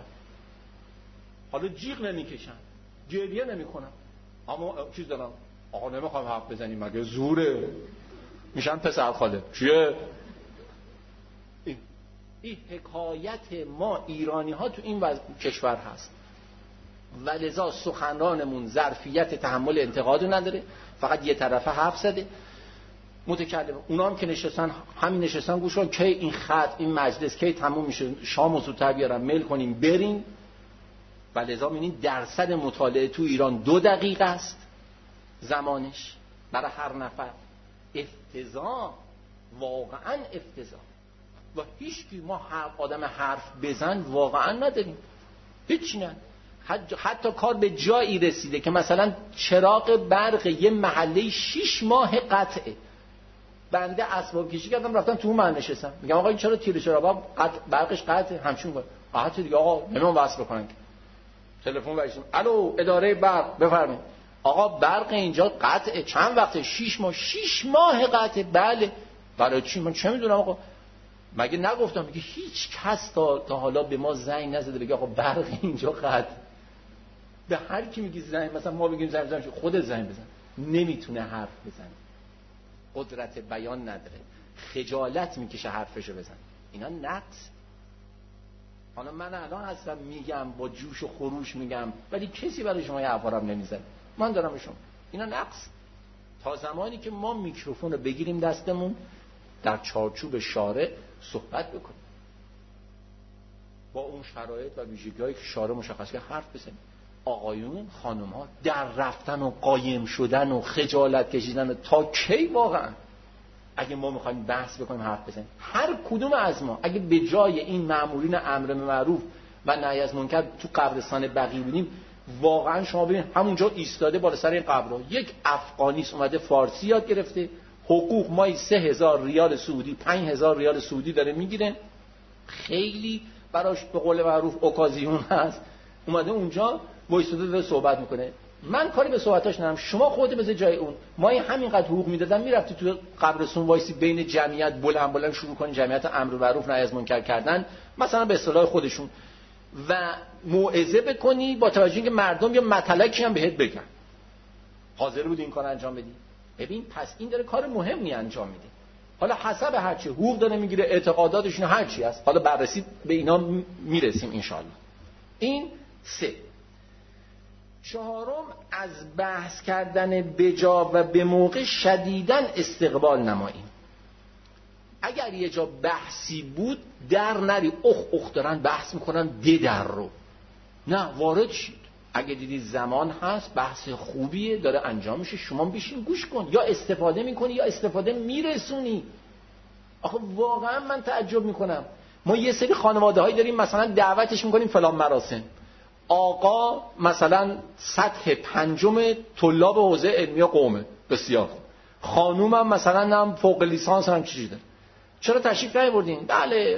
حالا جیغ نمیکشن، گریه نمیکنن، اما چیز دارن آقا نمیخوام حرف بزنیم مگه زوره، میشن پسر خاله. چیه این؟ این حکایت ما ایرانی ها تو این وز... کشور هست و لذا سخنرانمون ظرفیت تحمل انتقادو نداره، فقط یه طرفه حرف زده. متکلم اونا هم که نشستن همین نشستن گوش کن کی این خط این مجلس کی تموم میشه، شام زودتر بیارن میل کنیم بریم. و لذا میبینید درصد مطالعه تو ایران دو دقیقه است زمانش برای هر نفر. افتضاح، واقعا افتضاح. و هیچ کی ما هر آدم حرف بزن واقعا نداریم، هیچی نه. حتی کار به جایی رسیده که مثلا چراغ برق یه محله شش ماه قطعه، بنده اسباب کشی کردم رفتم تو اون محل نشستم، میگم آقا این چرا تیر چراغ قطع برقش قطعه؟ همچون بود قطع دیگه آقا نمیدونم وصل بکنن. تلفن وایسیم الو اداره برق بفرمایید آقا برق اینجا قطعه چند وقته؟ شش ماه. شش ماه قطعه. بله. برای چی؟ من چه میدونم آقا، مگه نگفتم؟ میگه هیچ کس تا, تا حالا به ما زنگ نزده بگه آقا برق اینجا قطع. به هر کی میگی زنگ، مثلا ما بگیم زنگ بزن، خودت زنگ بزن. نمیتونه حرف بزنه، قدرت بیان نداره، خجالت میکشه حرفشو بزن. اینا نقص. حالا من الان اصلا میگم با جوش و خروش میگم، ولی کسی برای شما یه حرفارم نمیزنه. من دارم شما اینا نقص. تا زمانی که ما میکروفون رو بگیریم دستمون در چارچوب شارع صحبت بکنیم با اون شرایط و ویژگی‌هایی که شارع مشخص کرده حرف بزنیم. آقایون خانم‌ها در رفتن و قایم شدن و خجالت کشیدن و تا کی واقعا اگه ما میخوایم بحث بکنیم حرف بزنیم؟ هر کدوم از ما اگه به جای این مأمورین امر معروف و نهی از منکر تو قبرستان بقیع بودیم، واقعا شما ببین همونجا ایستاده بالا سر این قبرها یک افغانیست اومده فارسی یاد گرفته، حقوق مایی سه هزار ریال سعودی پنج هزار ریال سعودی داره میگیره، خیلی براش به قول معروف اوکازیون هست، اومده اونجا وایساده داره صحبت میکنه. من کاری به صحبتاش ندارم، شما خودت بذار جای اون. ما این همینقدر حقوق میدادن میرفتی تو قبرستون وایسی بین جمعیت بلند بلند شروع کنی جمعیت امر به معروف نهی از منکر کردن مثلا به اصطلاح خودشون و موعظه بکنی با توجه اینکه مردم یا مطلقی هم بهت بگن. حاضر بودی این کار انجام بدی؟ ببین پس این داره کار مهمی انجام میده. حالا حسب هر چی حقوق داره میگیره، اعتقاداتشون هر چی هست، حالا بررسی به اینا میرسیم ان شاء الله. این سه. چهارم، از بحث کردن بجا و به موقع شدیداً استقبال نماییم. اگر یه جا بحثی بود در نری اخ اخ دارن بحث میکنن ده در رو، نه وارد شید. اگه دیدی زمان هست بحث خوبیه داره انجام میشه، شما بشین گوش کن، یا استفاده میکنی یا استفاده میرسونی. آخه واقعا من تعجب میکنم، ما یه سری خانواده هایی داریم مثلا دعوتش میکنیم فلان مراسم، آقا مثلا سطح پنجم طلاب حوزه علمی قومه، بسیار خوب، خانوم هم مثلا هم فوق لیسانس هم چیزی داره، چرا تشریف نیاوردین؟ بله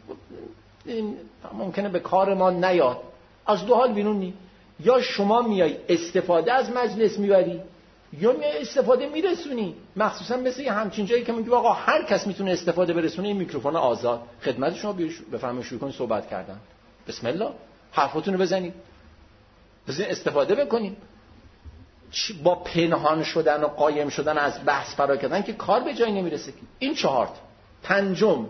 ممکنه به کار ما نیاد. از دو حال بیرون نی، یا شما میای استفاده از مجلس میبری یا میای استفاده میرسونی. مخصوصا مثل یه همچین جایی که میگه آقا هر کس میتونه استفاده برسونه، این میکروفون آزاد خدمت شما بفرمایید شروع کنید صحبت کردن. بسم الله حرفاتون رو بزنید، بزنید استفاده بکنید. با پنهان شدن و قایم شدن از بحث فرار کردن که کار به جایی نمیرسه. این چهار. پنجم،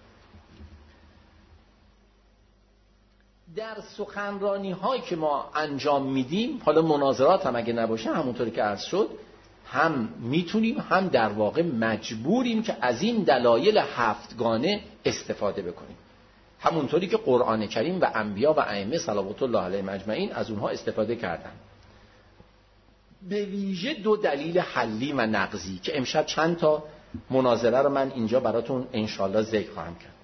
در سخنرانی هایی که ما انجام میدیم، حالا مناظرات هم اگه نباشه همونطوری که عرض شد، هم میتونیم هم در واقع مجبوریم که از این دلایل هفتگانه استفاده بکنیم، همونطوری که قرآن کریم و انبیا و ائمه صلوات الله علیهم اجمعین از اونها استفاده کردن. به ویژه دو دلیل حلی و نقضی که امشب چند تا مناظره رو من اینجا براتون انشالله ذکر خواهم کرد،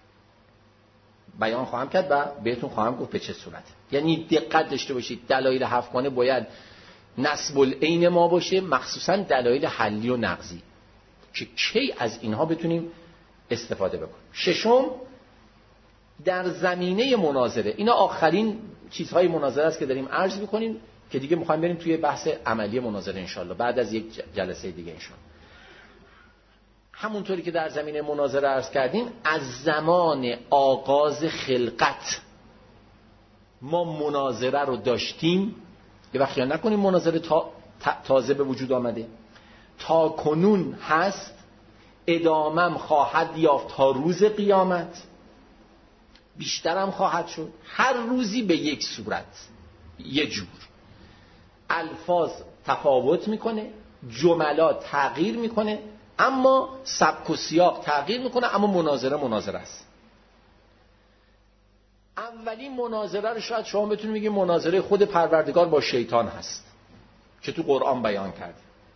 بیان خواهم کرد و بهتون خواهم گفت به چه صورت. یعنی دقت داشته باشید، دلایل هفتگانه باید نسب العین ما باشه، مخصوصا دلایل حلی و نقضی که کی از اینها بتونیم استفاده بکنیم. ششم، در زمینه مناظره، اینا آخرین چیزهای مناظره است که داریم عرض می‌کنیم که دیگه می‌خوایم بریم توی بحث عملی مناظره انشالله بعد از یک جلسه دیگه انشالله. همونطوری که در زمینه مناظره عرض کردیم، از زمان آغاز خلقت ما مناظره رو داشتیم. یه وقت خیال نکنیم مناظره تا تازه به وجود آمده، تا کنون هست، ادامم خواهد یافت تا روز قیامت، بیشترم خواهد شد، هر روزی به یک صورت، یه جور. الفاظ تفاوت میکنه، جملات تغییر میکنه، اما سبک و سیاق تغییر میکنه، اما مناظره مناظره است. اولین مناظره رو شاید شما بتونید بگید مناظره خود پروردگار با شیطان هست که تو قرآن بیان کرده.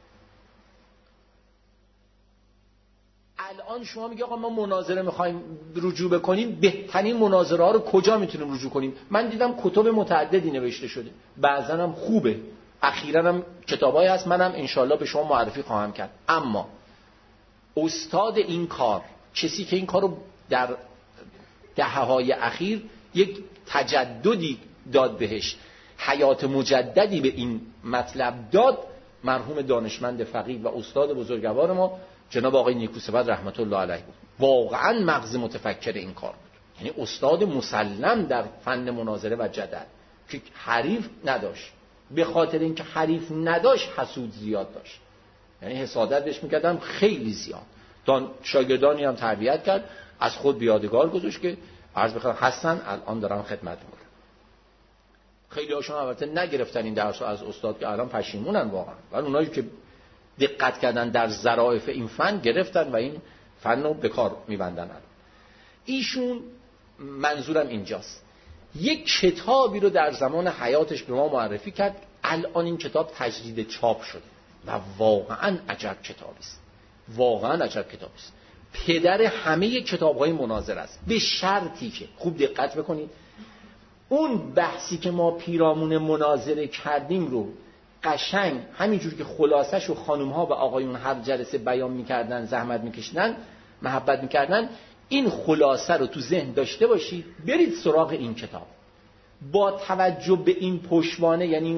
الان شما میگه آقا ما مناظره میخوایم رجوع بکنیم، بهترین مناظره ها رو کجا میتونیم رجوع کنیم؟ من دیدم کتب متعددی نوشته شده، بعضا هم خوبه، اخیراً هم کتابایی هست، منم انشالله به شما معرفی خواهم کرد. اما استاد این کار، کسی که این کار رو در دهه‌های اخیر یک تجددی داد بهش، حیات مجددی به این مطلب داد، مرحوم دانشمند فقیه و استاد بزرگوار ما جناب آقای نیکوسفت رحمت الله علیه بود. واقعا مغز متفکر این کار بود، یعنی استاد مسلم در فن مناظره و جدل که حریف نداشت. به خاطر اینکه حریف نداشت حسود زیاد داشت، یعنی حسادت بهش میکردم خیلی زیاد. دان شاگردانی هم تربیت کرد، از خود بیادگار گذاشت که عرض بخوام هستن الان دارن خدمت میکنن. خیلی هاشون البته نگرفتن این درس از استاد که الان پشیمونن واقعا، ولی اونایی که دقت کردن در ظرافت این فن گرفتن و این فن رو به کار میبندن. ایشون منظورم اینجاست، یک کتابی رو در زمان حیاتش به ما معرفی کرد، الان این کتاب تجدید چاپ شده و واقعا عجب کتابی است، واقعا عجب کتابی است. پدر همه کتاب‌های مناظره است، به شرطی که خوب دقت بکنید اون بحثی که ما پیرامون مناظره کردیم رو قشنگ همینجور که خلاصش و خانم‌ها و آقایون هر جلسه بیان می‌کردن، زحمت می‌کشیدن، محبت می‌کردن، این خلاصه رو تو ذهن داشته باشید، برید سراغ این کتاب با توجه به این پشتوانه، یعنی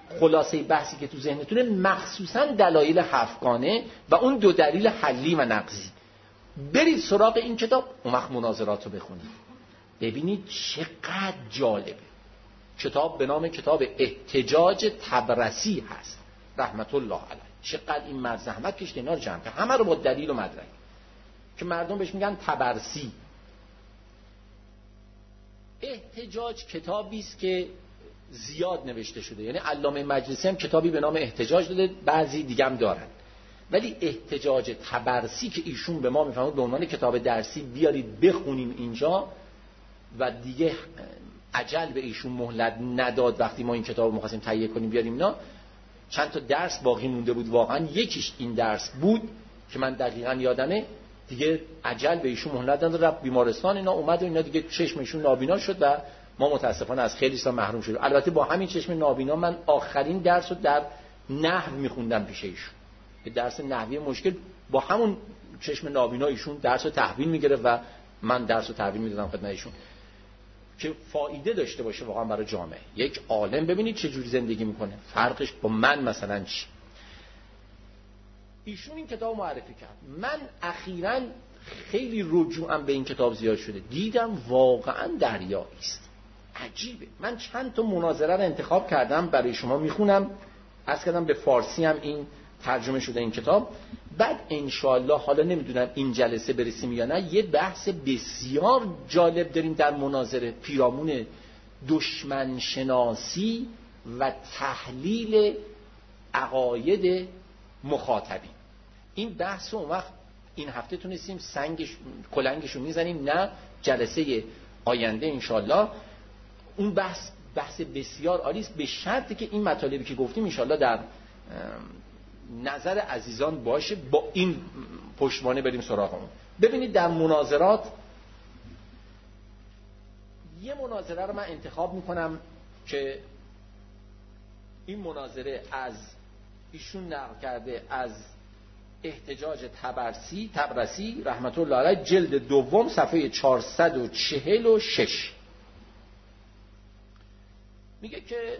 خلاصه بحثی که تو ذهنتونه مخصوصا دلایل حرفگانه و اون دو دلیل حلی و نقضی. برید سراغ این کتاب، اون وقت مناظرات رو بخونید، ببینید چقدر جالبه. کتاب به نام کتاب احتجاج طبرسی هست رحمت الله علیه. چقدر این مرد زحمت کشید اینا رو جمع کرد، همه رو با دلیل و مدرک، که مردم بهش میگن طبرسی. احتجاج کتابی است که زیاد نوشته شده، یعنی علامه مجلسی هم کتابی به نام احتجاج داده، بعضی دیگه هم دارن، ولی احتجاج طبرسی که ایشون به ما میفهمه به عنوان کتاب درسی بیارید بخونیم اینجا، و دیگه عجل به ایشون مهلت نداد وقتی ما این کتاب رو می‌خواستیم تهیه کنیم بیاریم اینا. چند تا درس باقی مونده بود، واقعا یکیش این درس بود که من دقیقاً یادمه، دیگه عجل به ایشون مهلت نداد، رفت بیمارستان، اینا اومد و اینا دیگه چشمشون نابینا شد و ما متاسفانه از خیلی چیزا محروم شدیم. البته با همین چشم نابینا من آخرین درس رو در نحو می‌خوندم پیش ایشون، به درس نحوی مشکل، با همون چشم نابینا ایشون درس رو تحویل می‌گرفت و من درس رو تحویل می‌دادم خدمت ایشون که فایده داشته باشه واقعا برای جامعه. یک عالم ببینید چه جوری زندگی میکنه، فرقش با من مثلا چی. ایشون این کتاب معرفی کرد، من اخیراً خیلی رجوعم به این کتاب زیاد شده، دیدم واقعا دریایی است، عجیبه. من چند تا مناظره رو انتخاب کردم برای شما میخونم، عرض کردم به فارسی هم این ترجمه شده این کتاب. بعد انشاءالله حالا نمیدونم این جلسه برسیم یا نه، یه بحث بسیار جالب داریم در مناظره، پیرامون دشمن شناسی و تحلیل عقاید مخاطبین. این بحث اون وقت این هفته تونستیم سنگش کلنگشو میزنیم، نه جلسه آینده انشاءالله. اون بحث بحث بسیار عالی است، به شرطی که این مطالبی که گفتیم انشاءالله در نظر عزیزان باشه، با این پشتوانه بریم سراغمون. ببینید در مناظرات یه مناظره رو من انتخاب میکنم که این مناظره از ایشون نقل کرده از احتجاج طبرسی طبرسی رحمت الله علیه، جلد دوم صفحه چهارصد و چهل و شش. میگه که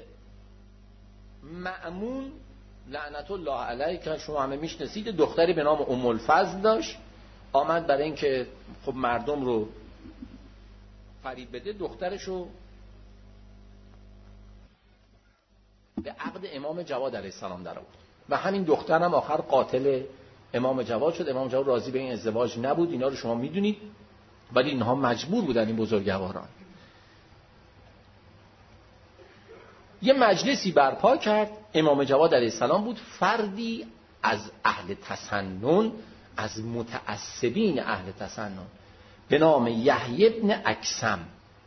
مأمون لعنت الله علیه که شما همه میشناسید، دختری به نام ام الفضل داشت، آمد برای اینکه خب مردم رو فریب بده، دخترشو به عقد امام جواد علیه السلام در آورد و همین دختر هم آخر قاتل امام جواد شد. امام جواد راضی به این ازدواج نبود، اینا رو شما میدونید، ولی اینها مجبور بودن این بزرگواران. یه مجلسی برپا کرد، امام جواد علیه السلام بود، فردی از اهل تسنن، از متعصبین اهل تسنن به نام یحیی بن اکثم،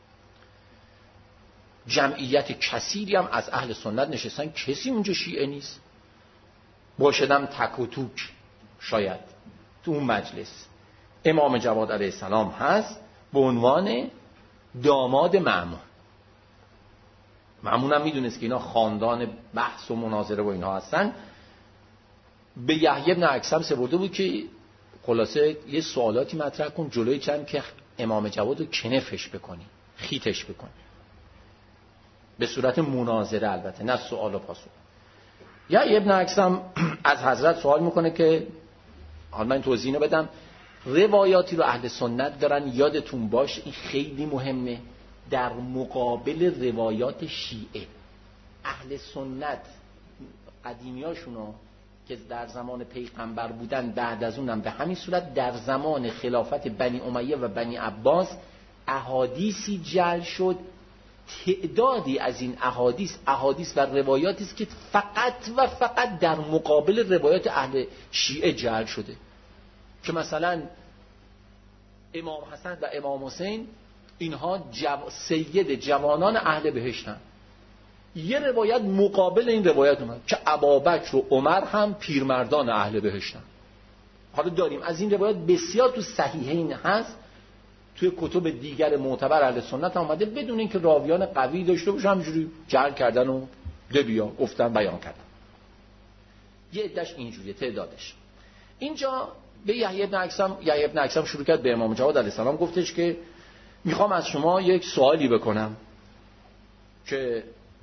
جمعیت کثیری هم از اهل سنت نشستن، کسی اونجا شیعه نیست، باشدم تک و توک شاید تو اون مجلس. امام جواد علیه السلام هست به عنوان داماد مأمون. مأمون هم میدونست که اینا خاندان بحث و مناظره و اینها هستن. به یحیی بن اکثم سپرده بود که خلاصه یه سوالاتی مطرح کن جلوی چند که امام جواد رو کنفش بکنی، خیتش بکنی، به صورت مناظره البته، نه سوال و پاسخ. یحیی بن اکثم از حضرت سوال میکنه که حالا من توضیح اینو بدم، روایاتی رو اهل سنت دارن، یادتون باش این خیلی مهمه، در مقابل روایات شیعه. اهل سنت قدیمیاشونو که در زمان پیغمبر بودن، بعد از اونم به همین صورت در زمان خلافت بنی امیه و بنی عباس احادیثی جعل شد. تعدادی از این احادیث احادیث و روایاتی است که فقط و فقط در مقابل روایات اهل شیعه جعل شده، که مثلا امام حسن و امام حسین اینها جو... سید جوانان اهل بهشتن. یه روایت مقابل این روایت اومد که ابابکر و عمر هم پیرمردان اهل بهشتن. حالا داریم از این روایت بسیار تو صحیحین هست، توی کتب دیگر معتبر اهل سنت هم اومده، بدون اینکه راویان قوی داشته باشه، همینجوری جعل کردن و دبیا گفتن بیان کردن. یه عده‌اش اینجوریه تعدادش. اینجا به یحیی بن اکثم یحیی بن اکثم شروع کرد به امام جواد علیه السلام، گفتش که میخوام از شما یک سوالی بکنم که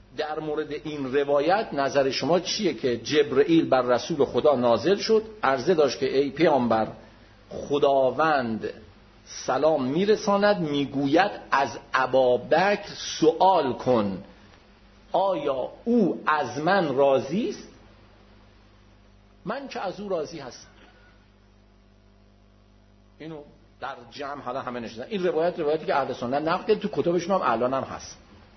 در مورد این روایت نظر شما چیه که جبرئیل بر رسول خدا نازل شد، عرضه داشت که ای پیامبر خداوند سلام میرساند، میگوید از ابابکر سوال کن آیا او از من راضی است؟ من که از او راضی هستم. اینو در جمع حالا همه نشدن. این روایت روایتی که اهل سنت نقل کرد، تو کتبشون هم الان هم هست.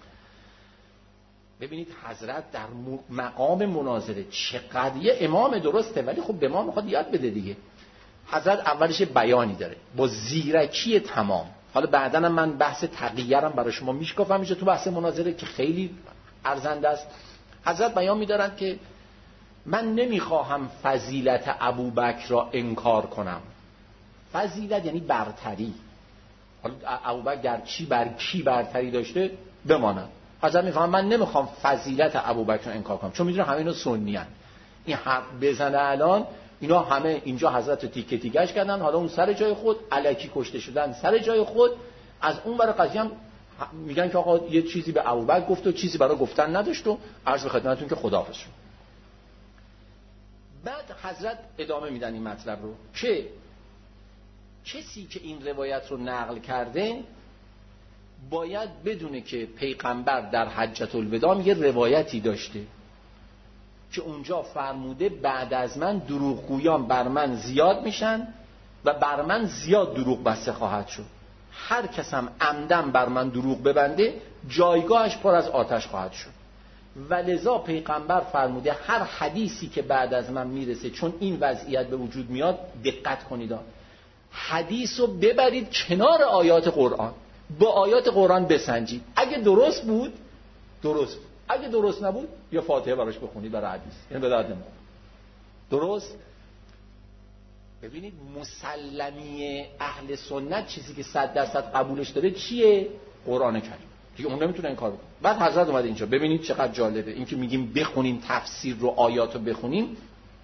ببینید حضرت در مقام مناظره چقدر یه امام درسته، ولی خب به ما میخواد یاد بده دیگه. حضرت اولش بیانی داره با زیرکی تمام. حالا بعداً هم من بحث تقییرم برای شما میشکافم میشه تو بحث مناظره که خیلی ارزنده است. حضرت بیان میدارن که من نمیخواهم فضیلت ابوبکر را انکار کنم. فضیلت یعنی برتری. حالا ابوبکر در چی بر کی برتری داشته بماند. حضرت میفهمم من نمیخوام فضیلت ابوبکر رو انکار کنم، چون میدونم همه اینا سنی ان. این حرف بزنه الان اینا همه اینجا حضرت رو تیکه تیکش کردن، حالا اون سر جای خود، الکی کشته شدن سر جای خود. از اون برای قضیه هم میگن که آقا یه چیزی به ابوبکر گفت و چیزی برای گفتن نداشت و عرض به خدمتتون که خداحافظ شد. بعد حضرت ادامه میدن این مطلب رو که کسی که این روایت رو نقل کرده باید بدونه که پیغمبر در حجة الوداع یه روایتی داشته که اونجا فرموده بعد از من دروغگویان بر من زیاد میشن و بر من زیاد دروغ بسته خواهد شد. هر کس هم عمدن بر من دروغ ببنده جایگاهش پر از آتش خواهد شد. و لذا پیغمبر فرموده هر حدیثی که بعد از من میرسه، چون این وضعیت به وجود میاد، دقت کنید، حدیث رو ببرید کنار آیات قرآن، با آیات قرآن بسنجید. اگه درست بود درست بود، اگه درست نبود یا فاتحه براش بخونید برای حدیث، یعنی به درد نمیخوره. درست؟ ببینید مسلمی اهل سنت چیزی که صد درصد قبولش داره چیه؟ قرآن کریم دیگه، اون نمیتونه این کار بکنه. بعد حضرت اومد اینجا، ببینید چقدر جالبه این که میگیم بخونیم تفسیر رو، آیات رو بخونیم.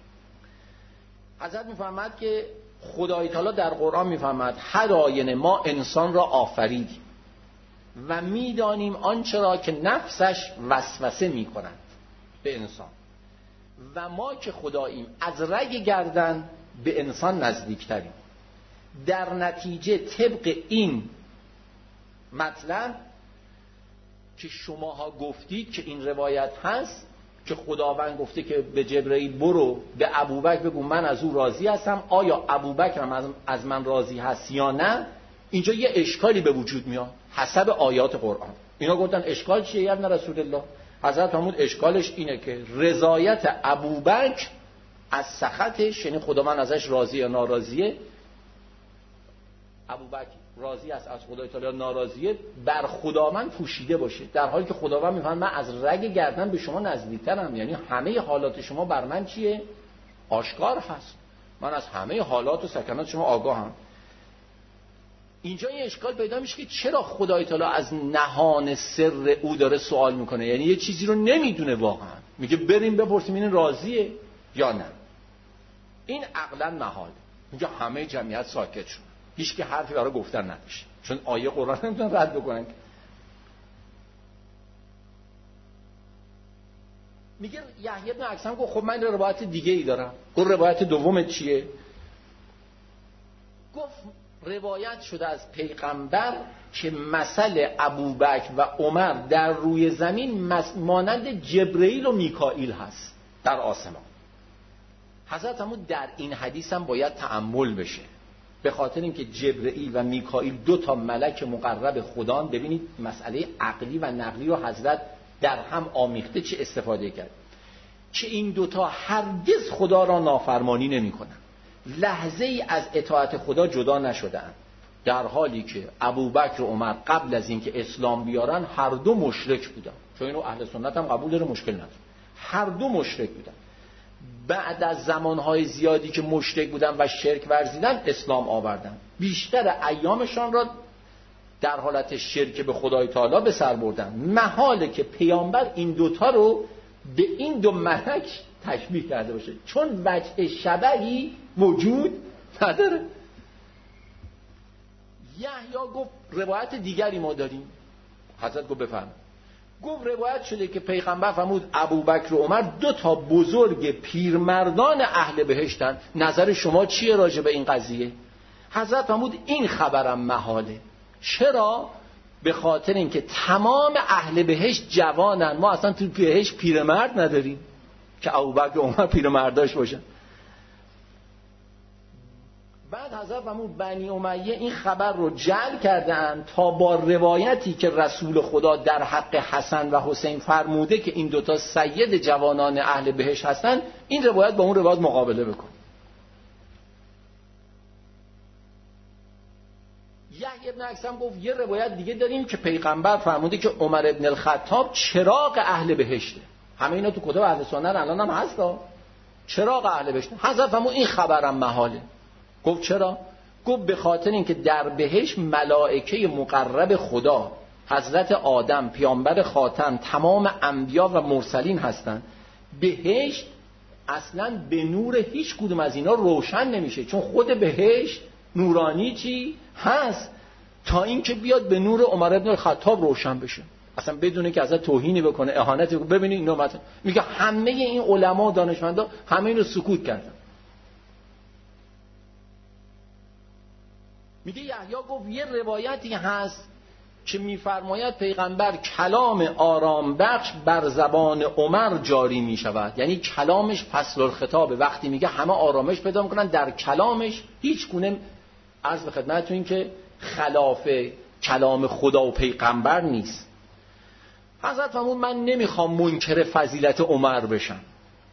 حضرت میفرماد که خدای تعالی در قرآن میفرماد هر آینه ما انسان را آفریدیم و میدانیم آنچه را که نفسش وسوسه میکند به انسان و ما که خداییم از رگ گردن به انسان نزدیکتریم. در نتیجه طبق این مطلب که شماها گفتید که این روایت هست که خداوند گفته که به جبرئیل برو به ابوبکر بگو من از او راضی هستم، آیا ابوبکر هم از من راضی هست یا نه، اینجا یه اشکالی به وجود میاد حسب آیات قرآن. اینا گفتن اشکال چیه یا نه رسول الله؟ حضرت فرمود اشکالش اینه که رضایت ابوبکر از سخطش، یعنی خداوند ازش راضی یا ناراضیه، ابوبکر راضی است از خدای تعالی ناراضیه، بر خداوند پوشیده باشه، در حالی که خداوند میفهمه من از رگ گردن به شما نزدیکترم، یعنی همه حالات شما بر من چیه؟ آشکار هست، من از همه حالات و سکنات شما آگاهم. اینجا این اشکال پیدا میشه که چرا خدای تعالی از نهان سر او داره سوال میکنه، یعنی یه چیزی رو نمیدونه واقعا، میگه بریم بپرسیم این راضیه یا نه. این عقلا محال. اینجا همه جمعیت ساکت شد، هیچ که حرفی برای گفتن نداشت، چون آیه قرآن نمیتونن رد بکنن. میگه یحیی بن اکثم گفت خب من روایت دیگه ای دارم. گفت روایت دوم چیه؟ گفت روایت شده از پیغمبر که مثل ابوبکر و عمر در روی زمین مانند جبرئیل و میکائیل هست در آسمان. حضرت همون در این حدیث هم باید تأمل بشه، به خاطر اینکه جبرئیل و میکائیل دو تا ملک مقرب خدا. ببینید مسئله عقلی و نقلی رو حضرت در هم آمیخته چه استفاده کرد که این دوتا هرگز خدا را نافرمانی نمی کنن، لحظه ای از اطاعت خدا جدا نشدن، در حالی که ابوبکر و عمر قبل از اینکه اسلام بیارن هر دو مشرک بودن، چون اینو اهل سنت هم قبول داره، مشکل نداره، هر دو مشرک بودن. بعد از زمانهای زیادی که مشرک بودن و شرک ورزیدن اسلام آوردن، بیشتر ایامشان را در حالت شرک به خدای تعالی به سر بردن. محاله که پیامبر این دوتا رو به این دو ملک تشبیه کرده باشه، چون وجه شبهی موجود نداره. یحیی گفت روایت دیگری ما داریم. حضرت گفت بفرمایید. گفت روایت شده که پیغمبر فرمود ابوبکر و عمر دو تا بزرگ پیرمردان اهل بهشتن، نظر شما چیه راجع به این قضیه؟ حضرت فرمود این خبرم محاله. چرا؟ به خاطر اینکه تمام اهل بهشت جوانن، ما اصلا تو بهشت پیرمرد نداریم که ابوبکر و عمر پیرمرداش باشن. بعد حضرت فرمود بنی امیه این خبر رو جعل کردن تا با روایتی که رسول خدا در حق حسن و حسین فرموده که این دوتا سید جوانان اهل بهشت هستن، این روایت با اون روایت مقابله بکن. یحیی ابن اکثم گفت یه روایت دیگه داریم که پیغمبر فرموده که عمر ابن الخطاب چراغ اهل بهشته. همه اینا تو کتب اهل سنت الان هم هست ها. چراغ اهل بهشت. حضرت فرمود این خبرم محاله. گفت چرا؟ گفت به خاطر اینکه در بهشت ملائکه مقرب خدا، حضرت آدم، پیامبر خاتم، تمام انبیا و مرسلین هستن. بهشت اصلا به نور هیچ کدوم از اینا روشن نمیشه، چون خود بهشت نورانی چی هست تا اینکه بیاد به نور عمر ابن الخطاب روشن بشه، اصلا بدونه که ازت توهینی بکنه، اهانتی بکنه. ببینید اینو مثلا میگه همه این علما و دانشمندا همه اینو سکوت کردن. میگه یحیی گفت یه روایتی هست که میفرماید پیغمبر کلام آرام بخش بر زبان عمر جاری میشود، یعنی کلامش فصل الخطابه. وقتی میگه همه آرامش پیدا میکنن در کلامش، هیچ گونه عرض به خدمتتون این که خلاف کلام خدا و پیغمبر نیست. حضرت فرمود من نمیخوام منکر فضیلت عمر بشم،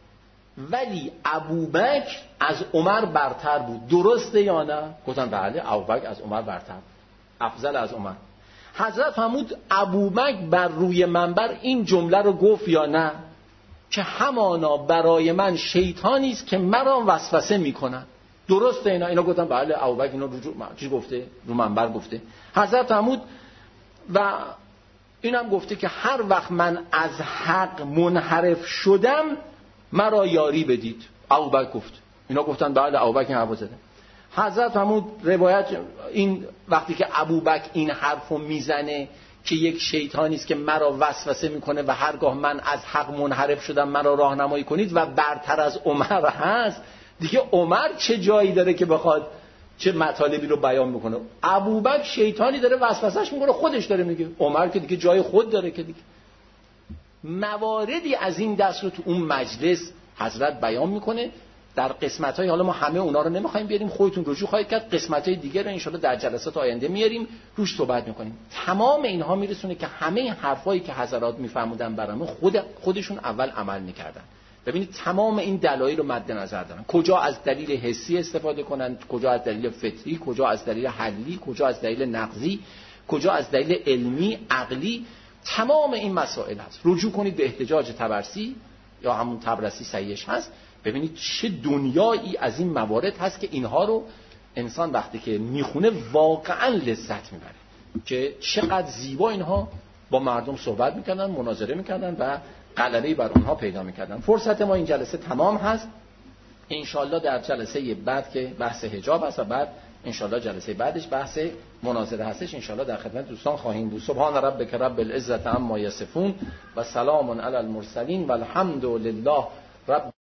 ولی ابوبکر از عمر برتر بود. درسته یا نه؟ گفتن بله، ابوبکر از عمر برتر بود، افضل از عمر. حضرت فرمود ابوبکر بر روی منبر این جمله رو گفت یا نه که همانا برای من شیطانی است که مرا وسوسه میکنن. درسته اینا؟ اینا گفتن بله، ابوبکر اینو رجوع چی گفته؟ رو منبر گفته. حضرت فرمود و اینم گفته که هر وقت من از حق منحرف شدم مرا یاری بدید. ابوبکر گفت. اینا گفتن بله، ابوبکر این حرفو زده. حضرت فرمود روایت این وقتی که ابوبکر این حرفو میزنه که یک شیطانی است که مرا وسوسه میکنه و هرگاه من از حق منحرف شدم مرا راهنمایی کنید و برتر از عمر هست، دیگه عمر چه جایی داره که بخواد چه مطالبی رو بیان میکنه؟ ابوبکر شیطانی داره وسوسهش میکنه، خودش داره میگه. عمر که دیگه جای خود داره که دیگه. مواردی از این دست رو تو اون مجلس حضرت بیان میکنه در قسمت‌های، حالا ما همه اونا رو نمیخوایم بیاریم، خودتون رجوع خواهید کرد. قسمت‌های دیگه رو انشالله در جلسات آینده میاریم، روش صحبت میکنیم. تمام اینها میرسونه که همه این حرفایی که حضرات میفرمودن برامون خود خودشون اول عمل میکردن. ببینید تمام این دلایل رو مد نظر دارن، کجا از دلیل حسی استفاده کنن، کجا از دلیل فطری، کجا از دلیل حلی، کجا از دلیل نقضی، کجا از دلیل علمی عقلی. تمام این مسائل هست. رجوع کنید به احتجاج طبرسی یا همون طبرسی صحیحش هست، ببینید چه دنیایی از این موارد هست که اینها رو انسان وقتی که میخونه واقعا لذت میبره که چقدر زیبا اینها با مردم صحبت میکردن، مناظره میکردن و غلبه بر اونها پیدا میکردن. فرصت ما این جلسه تمام هست. انشالله در جلسه بعد که بحث حجاب هست و بعد انشالله جلسه بعدش بحث مناظره هستش، انشالله در خدمت دوستان خواهیم بود. سبحان ربک رب العزة عما یصفون و سلام علی المرسلین و الحمد لله